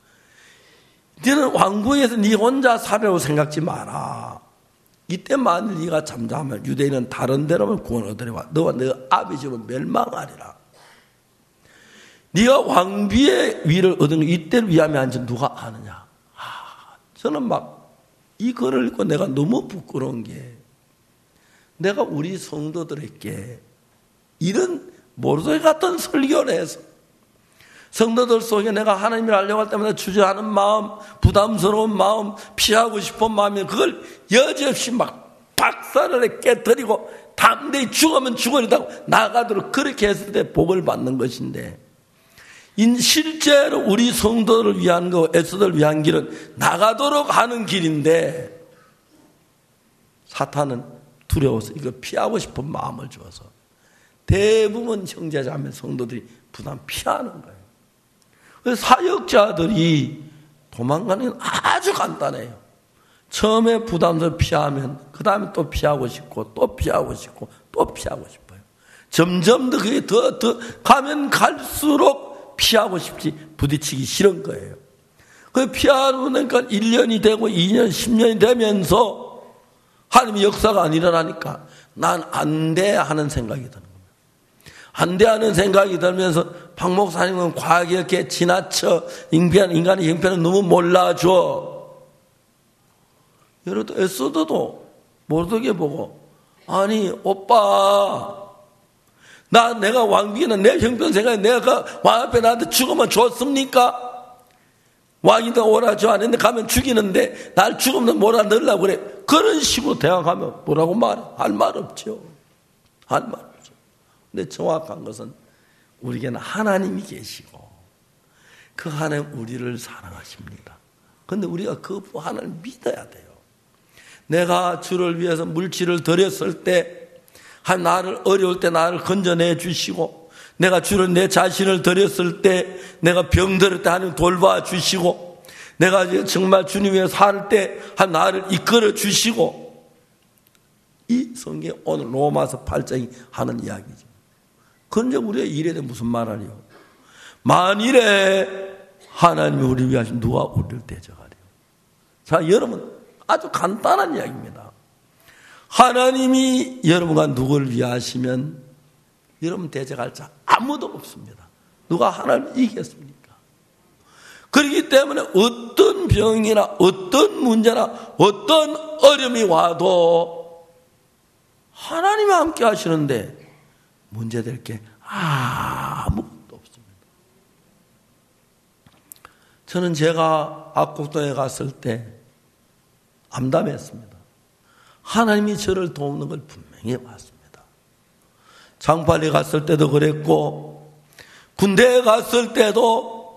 너는 왕궁에서 네 혼자 살려고 생각지 마라. 이때 만일 네가 잠잠하면 유대인은 다른 데로만 구원 얻으려고 너와 너 아비 집은 멸망하리라. 네가 왕비의 위를 얻은 거 이때를 위함이 아닌지 누가 아느냐. 저는 막 이 글을 읽고 내가 너무 부끄러운 게 내가 우리 성도들에게 이런 모르쇠 같은 설교를 해서 성도들 속에 내가 하나님을 알려고 할 때마다 주저하는 마음, 부담스러운 마음, 피하고 싶은 마음이 그걸 여지없이 막 박살을 깨뜨리고 담대히 죽으면 죽으리다고 나가도록 그렇게 했을 때 복을 받는 것인데 실제로 우리 성도를 위한 거, 에스더를 위한 길은 나가도록 하는 길인데 사탄은 두려워서 이거 피하고 싶은 마음을 주어서 대부분 형제자매 성도들이 부담 피하는 거예요. 그래서 사역자들이 도망가는 건 아주 간단해요. 처음에 부담을 피하면 그 다음에 또 피하고 싶고 또 피하고 싶고 또 피하고 싶어요. 점점 더 그게 더 가면 갈수록 피하고 싶지 부딪히기 싫은 거예요. 그 피하니까 1년이 되고 2년, 10년이 되면서 하나님의 역사가 안 일어나니까 난 안 돼 하는 생각이 드는 겁니다. 안 돼 하는 생각이 들면서 박 목사님은 과하게 이렇게 지나쳐 인간의 형편은 너무 몰라줘. 여러분 에스더도 모르게 보고 아니 오빠 내가 왕비는 내 형편 생각에 내가 왕 앞에 나한테 죽으면 좋습니까? 왕이다 오라죠 안 했는데 가면 죽이는데 날 죽으면 뭐라 넣으려고 그래. 그런 식으로 대화하면 뭐라고 말해? 할 말 없죠. 할 말 없죠. 근데 정확한 것은 우리에게는 하나님이 계시고 그 하나님 우리를 사랑하십니다. 그런데 우리가 그 하나님을 믿어야 돼요. 내가 주를 위해서 물질을 드렸을 때 나를 어려울 때 나를 건져내 주시고 내가 주를 내 자신을 드렸을 때 내가 병들을 때 하나님 돌봐 주시고 내가 이제 정말 주님 위해 살 때 한 나를 이끌어 주시고, 이 성경이 오늘 로마서 8장이 하는 이야기죠. 그런데 우리가 이래야 돼 무슨 말하리요? 만일에 하나님이 우리를 위하시면 누가 우리를 대적하리요? 자, 여러분 아주 간단한 이야기입니다. 하나님이 여러분과 누구를 위하시면 여러분 대적할 자 아무도 없습니다. 누가 하나님을 이기겠습니까? 그렇기 때문에 어떤 병이나 어떤 문제나 어떤 어려움이 와도 하나님이 함께 하시는데 문제될 게 아무것도 없습니다. 저는 제가 압곡동에 갔을 때 암담했습니다. 하나님이 저를 도우는 걸 분명히 봤습니다. 장팔리 갔을 때도 그랬고, 군대에 갔을 때도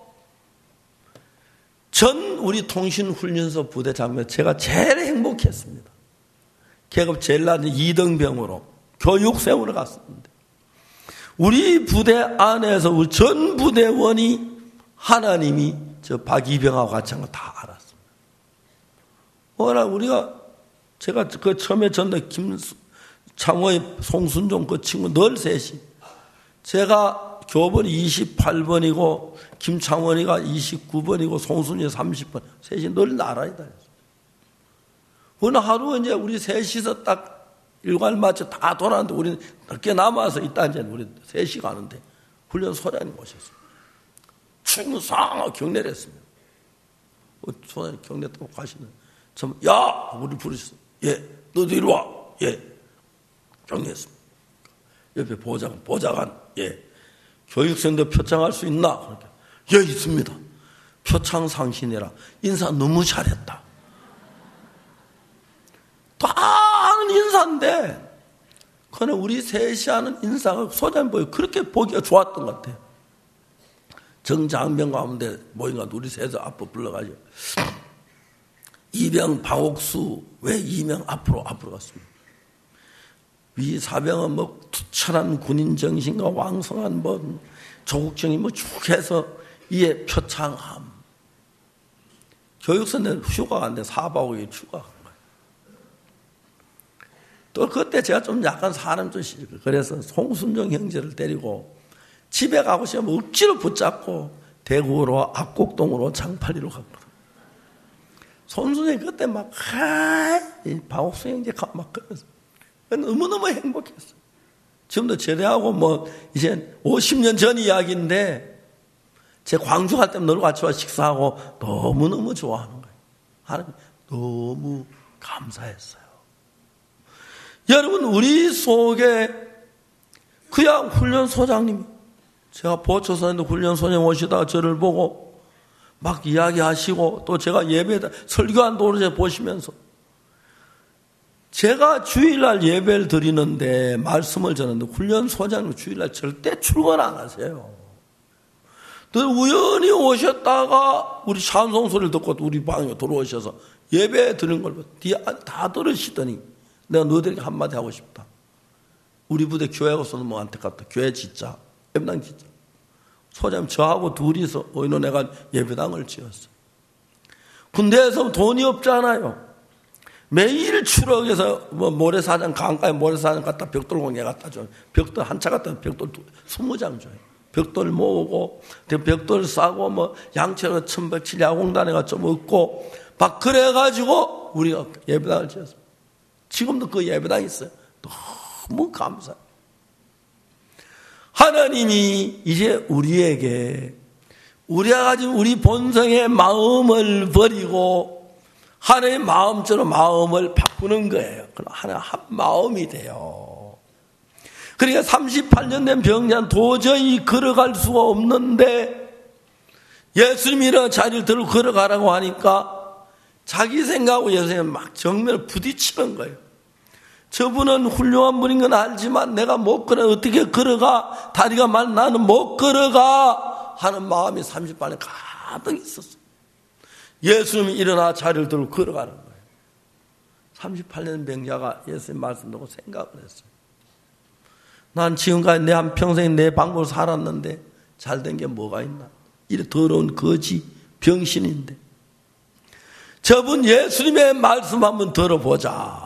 전 우리 통신훈련소 부대 장병 제가 제일 행복했습니다. 계급 제일 낮은 2등병으로 교육생으로 갔었는데, 우리 부대 안에서 우리 전 부대원이 하나님이 저 박이병하고 같이 한 거 다 알았습니다. 워낙 우리가 제가 그 처음에 전에 김창호의 송순종 그 친구 늘 셋이, 제가 교번이 28번이고 김창원이가 29번이고 송순이 30번, 셋이 늘 나란히 다녔어요. 어느 하루 이제 우리 셋이서 딱 일과를 마쳐 다 돌아왔는데 우리는 늦게 남아서 있다 이제 우리 셋이 가는데 훈련 소장님 오셨어요. 충성하고 경례를 했습니다. 소장님 경례 또 가시는 참, 야! 우리 부르셨어. 예, 너도 이리 와. 예, 경례했습니다. 옆에 보좌관, 예, 교육생도 표창할 수 있나? 그러니까, 예, 있습니다. 표창 상신해라. 인사 너무 잘했다. 다 하는 인사인데, 그러나 우리 셋이 하는 인사가 소장님 보여 그렇게 보기가 좋았던 것 같아요. 정장병 가운데 모임가 우리 셋을 앞으로 불러가지고, 이병 박옥수 왜 이명 앞으로 갔습니다. 위 사병은 뭐 투철한 군인 정신과 왕성한 뭐 조국정이 뭐 쭉 해서 이에 표창함. 교육선은 휴가가 안 돼. 4박 5일 휴가가 간 거예요. 또 그때 제가 좀 약간 사람 좀 싫어요. 그래서 송순정 형제를 데리고 집에 가고 싶으면 억지로 붙잡고 대구로 압곡동으로 장팔리로 갔거든요. 손순정이 그때 막, 박옥수 형제 막 그러면서 너무너무 행복했어요. 지금도 제대하고 뭐, 이제 50년 전 이야기인데, 제 광주 갈 때 너를 같이 와 식사하고 너무너무 좋아하는 거예요. 하나님, 너무 감사했어요. 여러분, 우리 속에 그냥 훈련소장님이, 제가 보초선에도 훈련소장 오시다가 저를 보고, 막 이야기하시고 또 제가 예배다 설교한 도로 보시면서 제가 주일날 예배를 드리는데 말씀을 전하는데 훈련소장님 주일날 절대 출근 안 하세요. 또 우연히 오셨다가 우리 찬송 소리를 듣고 우리 방에 들어오셔서 예배 드리는 걸 다 들으시더니 내가 너희들에게 한마디 하고 싶다. 우리 부대 교회하고서는 뭐 안타깝다. 교회 짓자. 예배당 짓자. 소장님 저하고 둘이서 어이노 내가 예배당을 지었어. 군대에서 돈이 없잖아요. 매일 추럭해서 뭐 모래사장 강가에 모래사장 갖다 벽돌공예 갖다 줘요. 벽돌 한 차 갖다 벽돌 20장 줘요. 벽돌 모으고 벽돌 싸고 뭐 양채로 1107 야공단에가 좀 얻고 막 그래가지고 우리가 예배당을 지었어요. 지금도 그 예배당이 있어요. 너무 감사해요. 하나님이 이제 우리에게 우리가 가진 우리 본성의 마음을 버리고 하나님의 마음처럼 마음을 바꾸는 거예요. 그럼 하나 한 마음이 돼요. 그러니까 38년 된 병자는 도저히 걸어갈 수가 없는데 예수님이 이런 자리를 들고 걸어가라고 하니까 자기 생각하고 예수님이 막 정면을 부딪히는 거예요. 저분은 훌륭한 분인 건 알지만 내가 못 걸어 어떻게 걸어가 다리가 말 나는 못 걸어가 하는 마음이 38년 가득 있었어요. 예수님이 일어나 자리를 들고 걸어가는 거예요. 38년 병자가 예수님 말씀 듣고 생각을 했어요. 난 지금까지 내 한평생 내 방법으로 살았는데 잘된 게 뭐가 있나. 이래 더러운 거지 병신인데 저분 예수님의 말씀 한번 들어보자.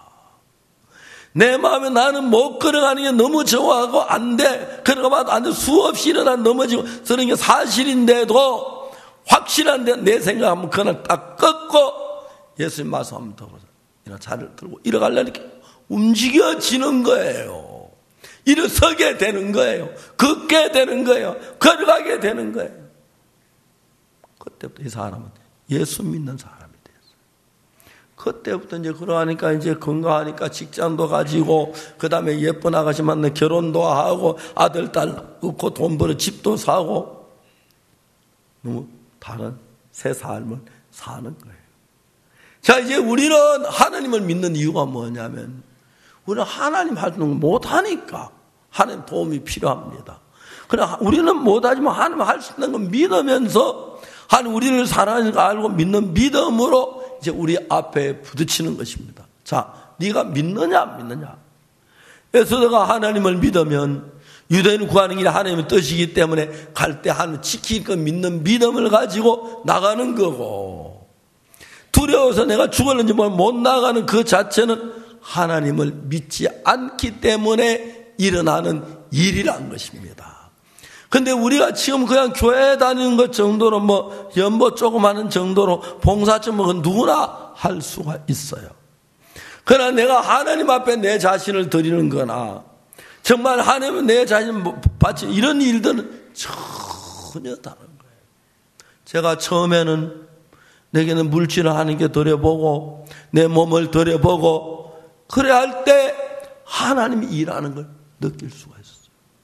내 마음에 나는 못 걸어가는 게 너무 좋아하고 안 돼. 걸어가봐도 안 돼. 수없이 일어나 넘어지고 그런 게 사실인데도 확실한데 내 생각 한번 그날 딱 꺾고 예수님 말씀 한번 들어보자. 이런 자리를 들고 일어가려니까 움직여지는 거예요. 일어서게 되는 거예요. 걷게 되는 거예요. 걸어가게 되는 거예요. 그때부터 이 사람은 예수 믿는 사람이 됐어요. 그때부터 이제 그러하니까 이제 건강하니까 직장도 가지고 그 다음에 예쁜 아가씨 만나 결혼도 하고 아들, 딸 낳고 돈 벌어 집도 사고 너무 다른 새 삶을 사는 거예요. 자, 이제 우리는 하나님을 믿는 이유가 뭐냐면 우리는 하나님 할 수 있는 거 못하니까 하나님 도움이 필요합니다. 그러나 우리는 못하지만 하나님 할 수 있는 건 믿으면서 하나님 우리를 사랑하는 거 알고 믿는 믿음으로 이제 우리 앞에 부딪히는 것입니다. 자, 네가 믿느냐 안 믿느냐. 에스더가 하나님을 믿으면 유대인을 구하는 길이 하나님의 뜻이기 때문에 갈 때 하나님 지킬 것 믿는 믿음을 가지고 나가는 거고, 두려워서 내가 죽었는지 못 나가는 그 자체는 하나님을 믿지 않기 때문에 일어나는 일이란 것입니다. 근데 우리가 지금 그냥 교회 다니는 것 정도로 뭐 연보 조금 하는 정도로 봉사점은 누구나 할 수가 있어요. 그러나 내가 하나님 앞에 내 자신을 드리는 거나 정말 하나님은 내 자신을 바치 이런 일들은 전혀 다른 거예요. 제가 처음에는 내게는 물질을 하는 게 들여보고 내 몸을 들여보고 그래 할 때 하나님이 일하는 걸 느낄 수가 있었어요.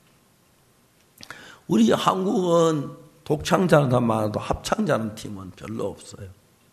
우리 한국은 독창자는 많아도 합창자는 팀은 별로 없어요.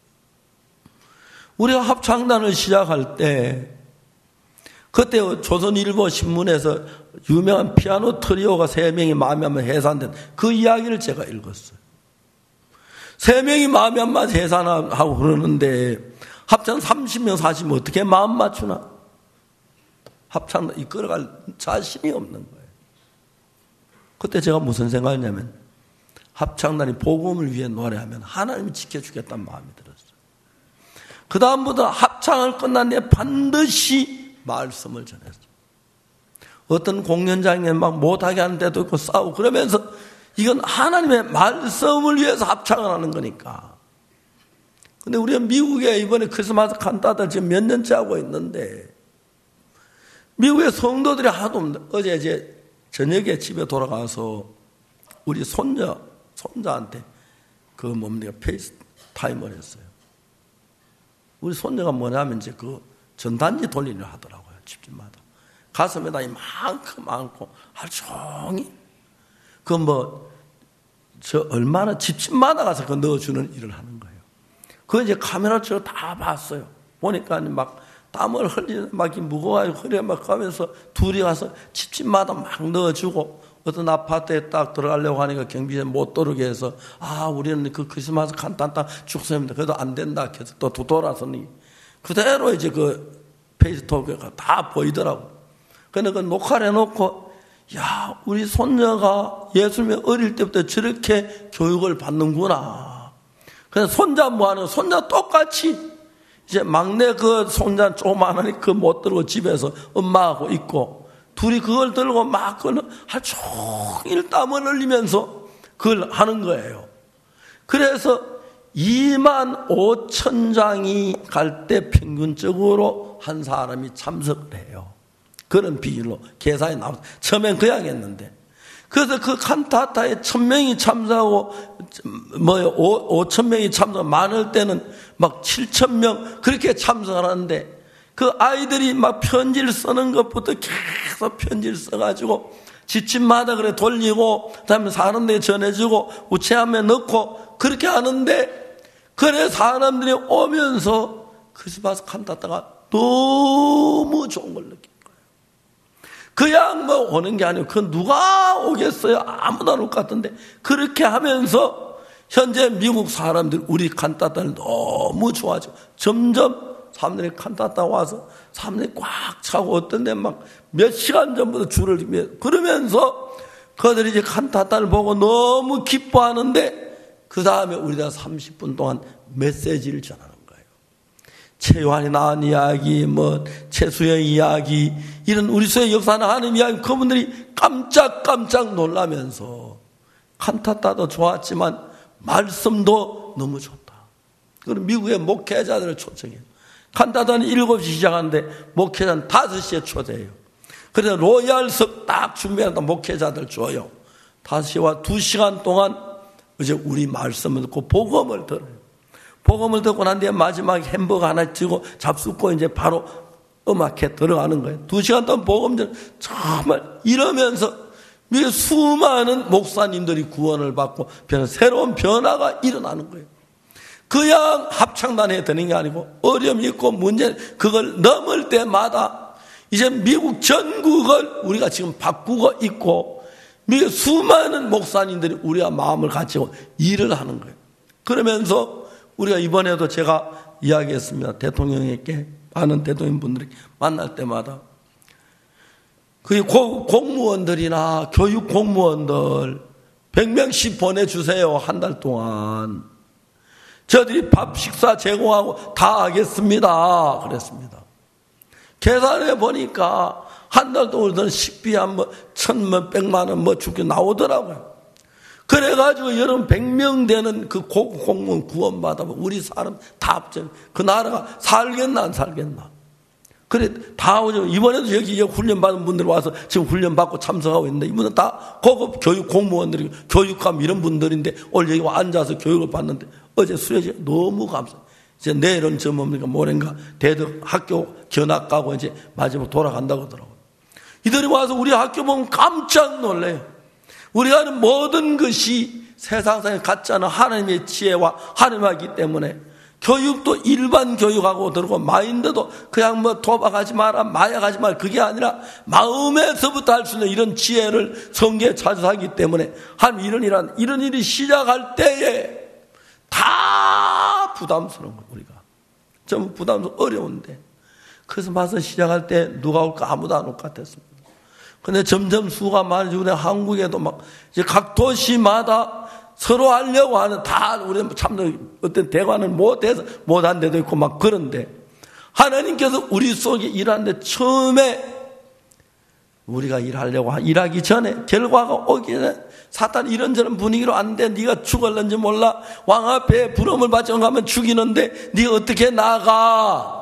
우리가 합창단을 시작할 때 그때 조선일보 신문에서 유명한 피아노 트리오가 3명이 마음에 안 맞아 해산된 그 이야기를 제가 읽었어요. 3명이 마음에 안 맞아 해산하고 그러는데 합창 30명 40명 어떻게 마음 맞추나? 합창 이끌어갈 자신이 없는 거예요. 그때 제가 무슨 생각이냐면 합창단이 복음을 위해 노래하면 하나님이 지켜주겠다는 마음이 들었어요. 그 다음부터 합창을 끝난 뒤에 반드시 말씀을 전했어요. 어떤 공연장에 막 못하게 하는 데도 있고 싸우고 그러면서 이건 하나님의 말씀을 위해서 합창을 하는 거니까. 근데 우리가 미국에 이번에 크리스마스 칸타타를 지금 몇 년째 하고 있는데 미국의 성도들이 하도 없는데 어제 이제 저녁에 집에 돌아가서 우리 손자한테 그 뭡니까 페이스타임을 했어요. 우리 손녀가 뭐냐면 이제 그 전단지 돌리려 하더라고요. 집집마다 가슴에다 이만큼 안고 하루 종일 그 저 얼마나 집집마다 가서 그 넣어주는 일을 하는 거예요. 그 이제 카메라처럼 다 봤어요. 보니까 막 땀을 흘리는 막 무거워요. 허리에 막 가면서 둘이 가서 집집마다 막 넣어주고 어떤 아파트에 딱 들어가려고 하니까 경비에 못 들어오게 해서 우리는 그 크리스마스 칸타타 축소입니다. 그래도 안 된다 해서 또 돌아서니 그대로 이제 그 페이스톡가 다 보이더라고. 근데 그 녹화를 해놓고 우리 손녀가 예수님이 어릴 때부터 저렇게 교육을 받는구나. 그래서 손자 뭐하는 손자 똑같이 이제 막내 그 손자 조그마하니 그 못 들고 집에서 엄마하고 있고 둘이 그걸 들고 막 하루 종일 땀을 흘리면서 그걸 하는 거예요. 그래서 25,000장이 갈 때 평균적으로 한 사람이 참석을 해요. 그런 비율로 계산이 나와서 처음엔 그냥 했는데 그래서 그 칸타타에 1,000명이 참석하고 5,000명이 참석 많을 때는 막 7,000명 그렇게 참석하는데 그 아이들이 막 편지를 쓰는 것부터 계속 편지를 써가지고 집집마다 그래 돌리고 그다음에 사람들이 전해주고 우체함에 넣고 그렇게 하는데 그래 사람들이 오면서 크리스마스 칸타타가 너무 좋은 걸 느낀 거예요. 그냥 뭐 오는 게 아니고 그 누가 오겠어요? 아무도 안 올 것 같은데 그렇게 하면서 현재 미국 사람들 우리 칸타타를 너무 좋아하죠. 점점 사람들이 칸타타 와서 사람들이 꽉 차고 어떤 데 막 몇 시간 전부터 줄을 그러면서 그들이 이제 칸타타를 보고 너무 기뻐하는데 그 다음에 우리가 30분 동안 메시지를 전하는 거예요. 최요한이 낳은 이야기, 최수의 이야기, 이런 우리 수의 역사나 하는 이야기, 그분들이 깜짝 놀라면서 칸타타도 좋았지만 말씀도 너무 좋다. 그럼 미국의 목회자들을 초청해요. 칸타타는 7시 시작하는데 목회자는 5시에 초대해요. 그래서 로얄석 딱 준비한다 목회자들 줘요. 5시와 2시간 동안 이제 우리 말씀을 듣고 복음을 들어요. 복음을 듣고 난 뒤에 마지막에 햄버거 하나 들고 잡숫고 이제 바로 음악회 들어가는 거예요. 2시간 동안 복음 정말 이러면서 수많은 목사님들이 구원을 받고 새로운 변화가 일어나는 거예요. 그냥 합창단에 드는 게 아니고 어려움이 있고 문제, 그걸 넘을 때마다 이제 미국 전국을 우리가 지금 바꾸고 있고 미국 수많은 목사님들이 우리와 마음을 같이고 일을 하는 거예요. 그러면서 우리가 이번에도 제가 이야기했습니다. 대통령에게, 많은 대통령분들이 만날 때마다 그 공무원들이나 교육 공무원들 100명씩 보내주세요. 한 달 동안. 저들이 밥 식사 제공하고 다 하겠습니다. 그랬습니다. 계산해 보니까 한 달 동안 식비 한 1,000만 100만 원 죽게 나오더라고요. 그래가지고 여러분 100명 되는 그 공무원 구원받아보면 우리 사람 다 합쳐 그 나라가 살겠나 안 살겠나. 그래 다 오죠. 이번에도 여기 훈련받은 분들 와서 지금 훈련받고 참석하고 있는데 이분은 다 고급 교육 공무원들이 교육감 이런 분들인데 오늘 여기 와 앉아서 교육을 받는데 어제 수요일에 너무 감사해요. 이제 내일은 저 뭡니까 모레인가 대덕 학교 견학 가고 이제 마지막 돌아간다고 하더라고요. 이들이 와서 우리 학교 보면 깜짝 놀래요. 우리가 하는 모든 것이 세상상에 가짜는 하나님의 지혜와 하나님이기 때문에 교육도 일반 교육하고 들고 마인드도 그냥 도박하지 마라 마약하지 마라 그게 아니라 마음에서부터 할 수 있는 이런 지혜를 성경에 찾아서하기 때문에 하나님 이런 일이 시작할 때에 다 부담스러운 거예요. 우리가 좀 부담스러워 어려운데 그래서 와서 시작할 때 누가 올까 아무도 안 올 것 같았습니다. 근데 점점 수가 많아지고 한국에도 막 이제 각 도시마다 서로 하려고 하는 다 우리 참 어떤 대관을 못해서 못한 데도 있고 막 그런데 하나님께서 우리 속에 일하는데 처음에 우리가 일하기 전에 결과가 오기 전에 사탄 이런저런 분위기로 안 돼. 네가 죽을는지 몰라. 왕 앞에 부름을 받지 가면 죽이는데 네가 어떻게 나가?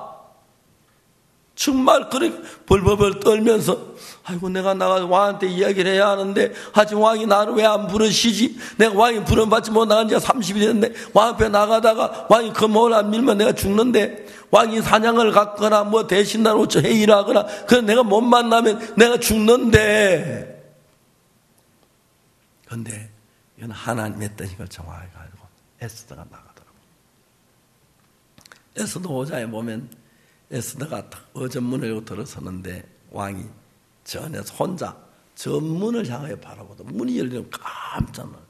정말 그렇게 벌벌벌 떨면서 아이고 내가 나가서 왕한테 이야기를 해야 하는데 하지만 왕이 나를 왜 안 부르시지? 내가 왕이 부름 받지 못 나간 지가 30이 됐는데 왕 앞에 나가다가 왕이 금호를 안 밀면 내가 죽는데 왕이 사냥을 갔거나 대신 나로 회의를 하거나 그래서 내가 못 만나면 내가 죽는데 그런데 이건 하나님의 뜻인 걸 정확하게 알고 에스더가 나가더라고요. 에스더 5장에 보면 에스더가 어전문을 열고 들어서는데 왕이 전에서 혼자 전문을 향하여 바라보다 문이 열리면 깜짝 놀라요.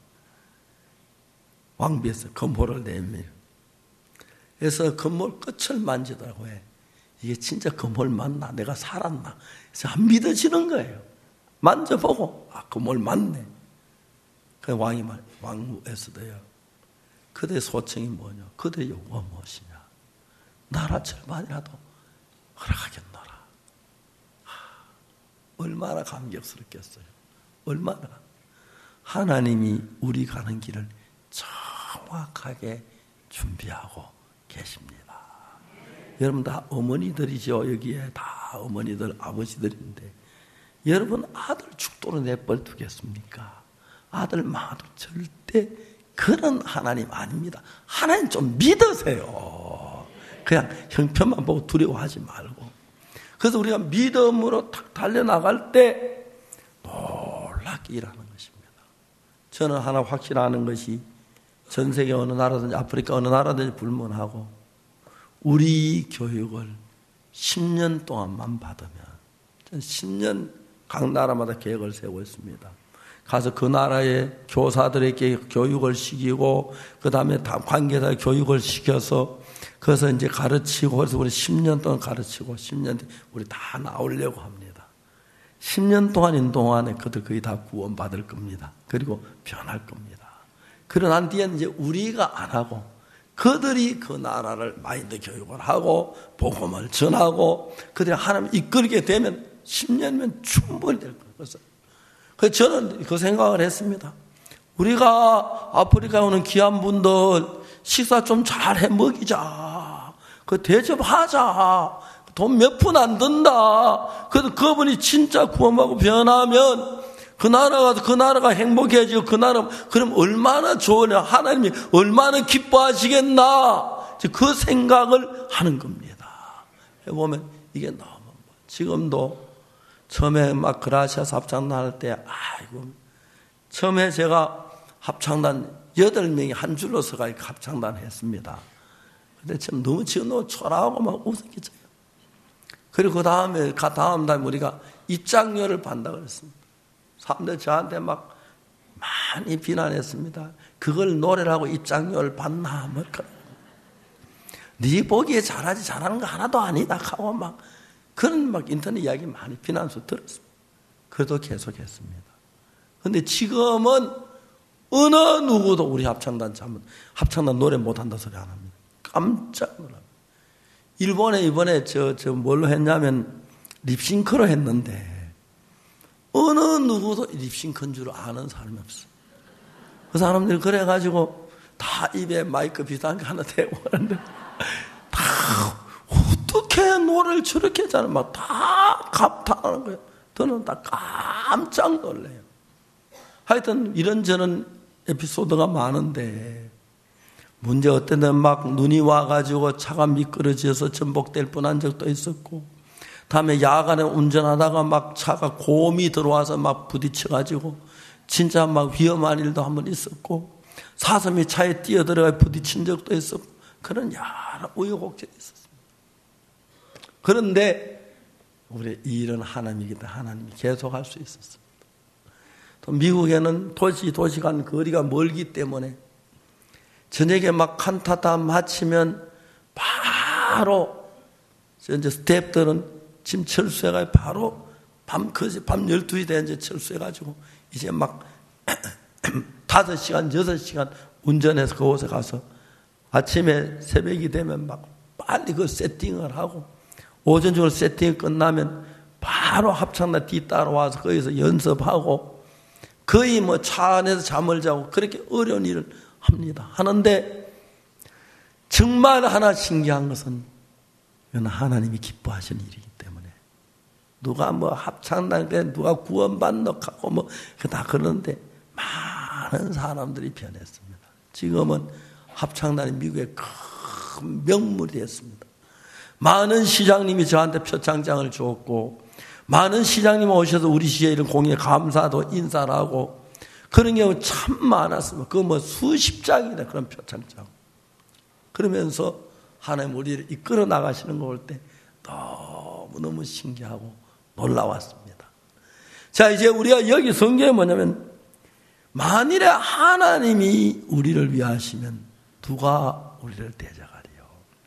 왕비에서 금호를 내밀어요. 그래서 금호 끝을 만지더라고요. 이게 진짜 금호 맞나? 내가 살았나? 그래서 안 믿어지는 거예요. 만져보고 금호 맞네. 그 왕이 말, 왕 에스더요. 그대의 소청이 뭐냐? 그대의 요구가 무엇이냐? 나라 절반이라도 허락하겠노라. 얼마나 감격스럽겠어요. 얼마나. 하나님이 우리 가는 길을 정확하게 준비하고 계십니다. 여러분 다 어머니들이죠. 여기에 다 어머니들, 아버지들인데 여러분 아들 죽도록 내버려 두겠습니까? 아들 망하도 절대 그런 하나님 아닙니다. 하나님 좀 믿으세요. 그냥 형편만 보고 두려워하지 말고. 그래서 우리가 믿음으로 탁 달려나갈 때 놀랍게 일하는 것입니다. 저는 하나 확신하는 것이 전 세계 어느 나라든지 아프리카 어느 나라든지 불문하고 우리 교육을 10년 동안만 받으면 전 10년 각 나라마다 계획을 세우고 있습니다. 가서 그 나라의 교사들에게 교육을 시키고 그 다음에 다 관계자 교육을 시켜서 그래서 이제 가르치고 그래서 우리 10년 동안 가르치고 10년 뒤에 우리 다 나오려고 합니다. 10년 동안인 동안에 그들 거의 다 구원받을 겁니다. 그리고 변할 겁니다. 그러난 뒤에는 이제 우리가 안 하고 그들이 그 나라를 마인드 교육을 하고 복음을 전하고 그들이 하나님 이끌게 되면 10년이면 충분히 될 거예요. 그래서 저는 그 생각을 했습니다. 우리가 아프리카에 오는 귀한 분들 식사 좀 잘 해 먹이자. 그 대접하자. 돈 몇 푼 안 든다. 그래도 그분이 진짜 구원받고 변하면 그 나라가 행복해지고 그 나라, 그럼 얼마나 좋으냐. 하나님이 얼마나 기뻐하시겠나. 그 생각을 하는 겁니다. 해보면 이게 너무, 지금도 처음에 막 그라시아스 합창단 할 때, 아이고, 처음에 제가 합창단 8명이 한 줄로 서가 합창단 했습니다. 근데 참 너무 초라하고 막 우스갯어요. 그리고 그 다음에 우리가 입장료를 받는다고 그랬습니다. 사람들 저한테 막 많이 비난했습니다. 그걸 노래를 하고 입장료를 받나, 뭐, 네 보기에 잘하는 거 하나도 아니다 하고 막 그런 막 인터넷 이야기 많이 비난서 들었습니다. 그래도 계속했습니다. 근데 지금은 어느 누구도 우리 합창단 노래 못한다 소리 안 합니다. 깜짝 놀랍니다. 일본에 이번에 뭘로 했냐면 립싱크로 했는데 어느 누구도 립싱크인 줄 아는 사람이 없어. 그 사람들이 그래가지고 다 입에 마이크 비슷한 거 하나 대고 하는데 다 어떻게 노래를 저렇게 잘하는 막 다 감탄하는 거예요. 저는 다 깜짝 놀래요. 하여튼 이런저런 에피소드가 많은데 문제 어떤 데는 막 눈이 와가지고 차가 미끄러져서 전복될 뻔한 적도 있었고 다음에 야간에 운전하다가 막 차가 곰이 들어와서 막 부딪혀가지고 진짜 막 위험한 일도 한번 있었고 사슴이 차에 뛰어들어가 부딪힌 적도 있었고 그런 여러 우여곡절이 있었습니다. 그런데 우리 이 일은 하나님이기 때문에 하나님이 계속할 수 있었습니다. 또 미국에는 도시 간 거리가 멀기 때문에 저녁에 막 칸타타 마치면 바로 이제 스태프들은 짐 철수해가지고 바로 밤 12시 돼 이제 철수해가지고 이제 막 5시간, 6시간 운전해서 그곳에 가서 아침에 새벽이 되면 막 빨리 그 세팅을 하고 오전 중으로 세팅이 끝나면 바로 합창단 뒤따라와서 거기서 연습하고 거의 뭐 차 안에서 잠을 자고 그렇게 어려운 일을 합니다. 하는데 정말 하나 신기한 것은 이건 하나님이 기뻐하시는 일이기 때문에 누가 뭐 합창단 누가 구원받는 하고 뭐 다 그러는데 많은 사람들이 변했습니다. 지금은 합창단이 미국의 큰 명물이 됐습니다. 많은 시장님이 저한테 표창장을 줬고 많은 시장님 오셔서 우리 시에 이런 공예 감사도 인사를 하고 그런 경우 참 많았습니다. 그 뭐 수십 장이다 그런 표창장. 그러면서 하나님 우리를 이끌어 나가시는 거 볼 때 너무너무 신기하고 놀라웠습니다. 자, 이제 우리가 여기 성경에 뭐냐면 만일에 하나님이 우리를 위하시면 누가 우리를 대적하리요.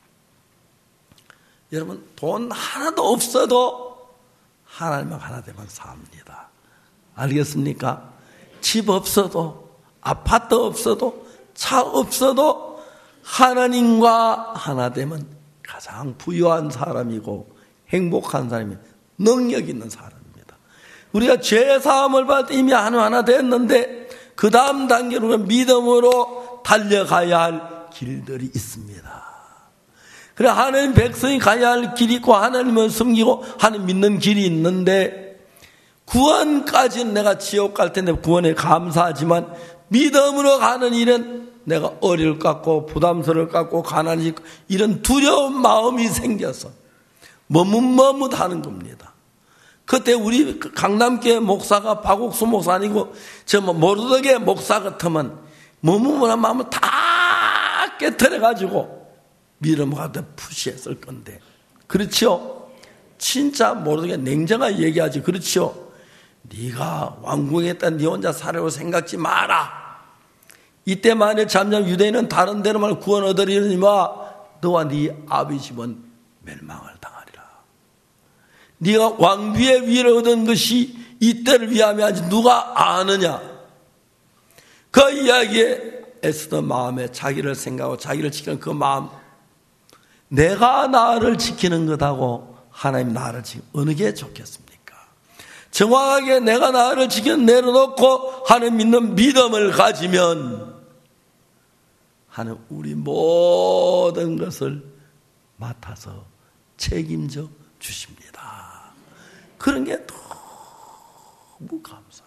여러분 돈 하나도 없어도 하나님만 하나 되면 삽니다. 알겠습니까? 집 없어도 아파트 없어도 차 없어도 하나님과 하나 되면 가장 부유한 사람이고 행복한 사람이 능력 있는 사람입니다. 우리가 죄 사함을 받을 때 이미 하나 됐는데 그 다음 단계로 믿음으로 달려가야 할 길들이 있습니다. 그래 하나님 백성이 가야 할 길이 있고 하나님을 섬기고 하나님 믿는 길이 있는데 구원까지는 내가 지옥 갈 텐데 구원에 감사하지만 믿음으로 가는 일은 내가 어려울 것 같고 부담스러울 것 같고 가난해질 것 같고 이런 두려운 마음이 생겨서 머뭇머뭇하는 겁니다. 그때 우리 강남교회 목사가 박옥수 목사 아니고 저 모르덕의 목사 같으면 머뭇머뭇한 마음을 다 깨트려가지고 믿음과 푸시했을 건데 그렇죠? 진짜 모르게 냉정하게 얘기하지. 그렇죠? 네가 왕궁에 있다 네 혼자 살아고 생각지 마라. 이때 만일 잠잠 유대인은 다른 데로만 구원 얻으리니와 너와 네 아비 집은 멸망을 당하리라. 네가 왕비의 위를 얻은 것이 이때를 위함이 아니지 누가 아느냐. 그 이야기에 애쓰던 마음에 자기를 생각하고 자기를 지키는 그 마음, 내가 나를 지키는 것하고 하나님 나를 지키는 어느 게 좋겠습니까? 정확하게 내가 나를 지키는 내려놓고 하나님 믿는 믿음을 가지면 하나님 우리 모든 것을 맡아서 책임져 주십니다. 그런 게 너무 감사합니다.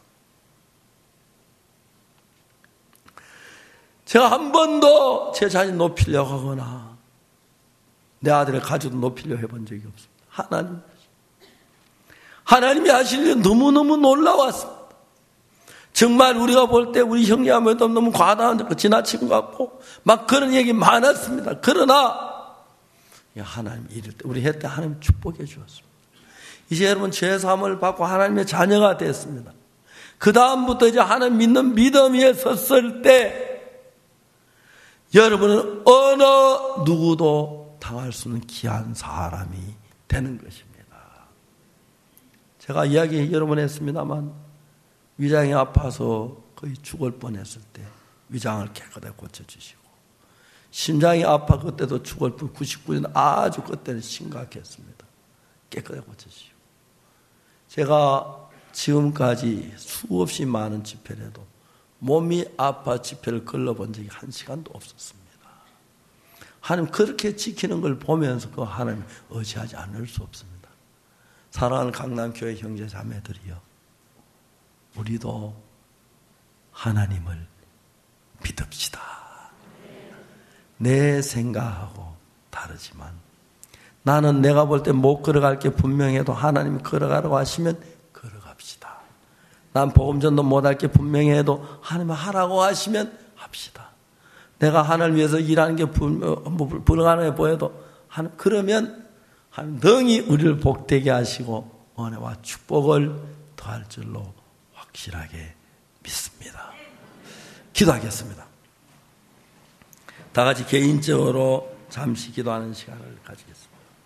제가 한 번도 제 자신 높이려고 하거나 내 아들의 가족도 높이려고 해본 적이 없습니다. 하나님이 하실 일 너무너무 놀라웠습니다. 정말 우리가 볼 때 우리 형제하면도 너무 과다한 지나친 것 같고 막 그런 얘기 많았습니다. 그러나 하나님 이럴 때 우리 했을 때 하나님 축복해 주었습니다. 이제 여러분 죄사함을 받고 하나님의 자녀가 됐습니다. 그 다음부터 이제 하나님 믿는 믿음 위에 섰을 때 여러분은 어느 누구도 당할 수 없는 귀한 사람이 되는 것입니다. 제가 이야기 여러 번 했습니다만 위장이 아파서 거의 죽을 뻔했을 때 위장을 깨끗하게 고쳐주시고 심장이 아파 그때도 죽을 뻔 99년 아주 그때는 심각했습니다. 깨끗하게 고쳐주시고 제가 지금까지 수없이 많은 집회를 해도 몸이 아파 집회를 걸러본 적이 한 시간도 없었습니다. 하나님 그렇게 지키는 걸 보면서 그 하나님 의지하지 않을 수 없습니다. 사랑하는 강남교회 형제 자매들이여, 우리도 하나님을 믿읍시다. 내 생각하고 다르지만 나는 내가 볼 때 못 걸어갈 게 분명해도 하나님이 걸어가라고 하시면 걸어갑시다. 난 복음전도 못할 게 분명해도 하나님 하라고 하시면 합시다. 내가 하나님을 위해서 일하는 게 불가능해 보여도 그러면 하나님 능히 우리를 복되게 하시고 은혜와 축복을 더할 줄로 확실하게 믿습니다. 기도하겠습니다. 다 같이 개인적으로 잠시 기도하는 시간을 가지겠습니다.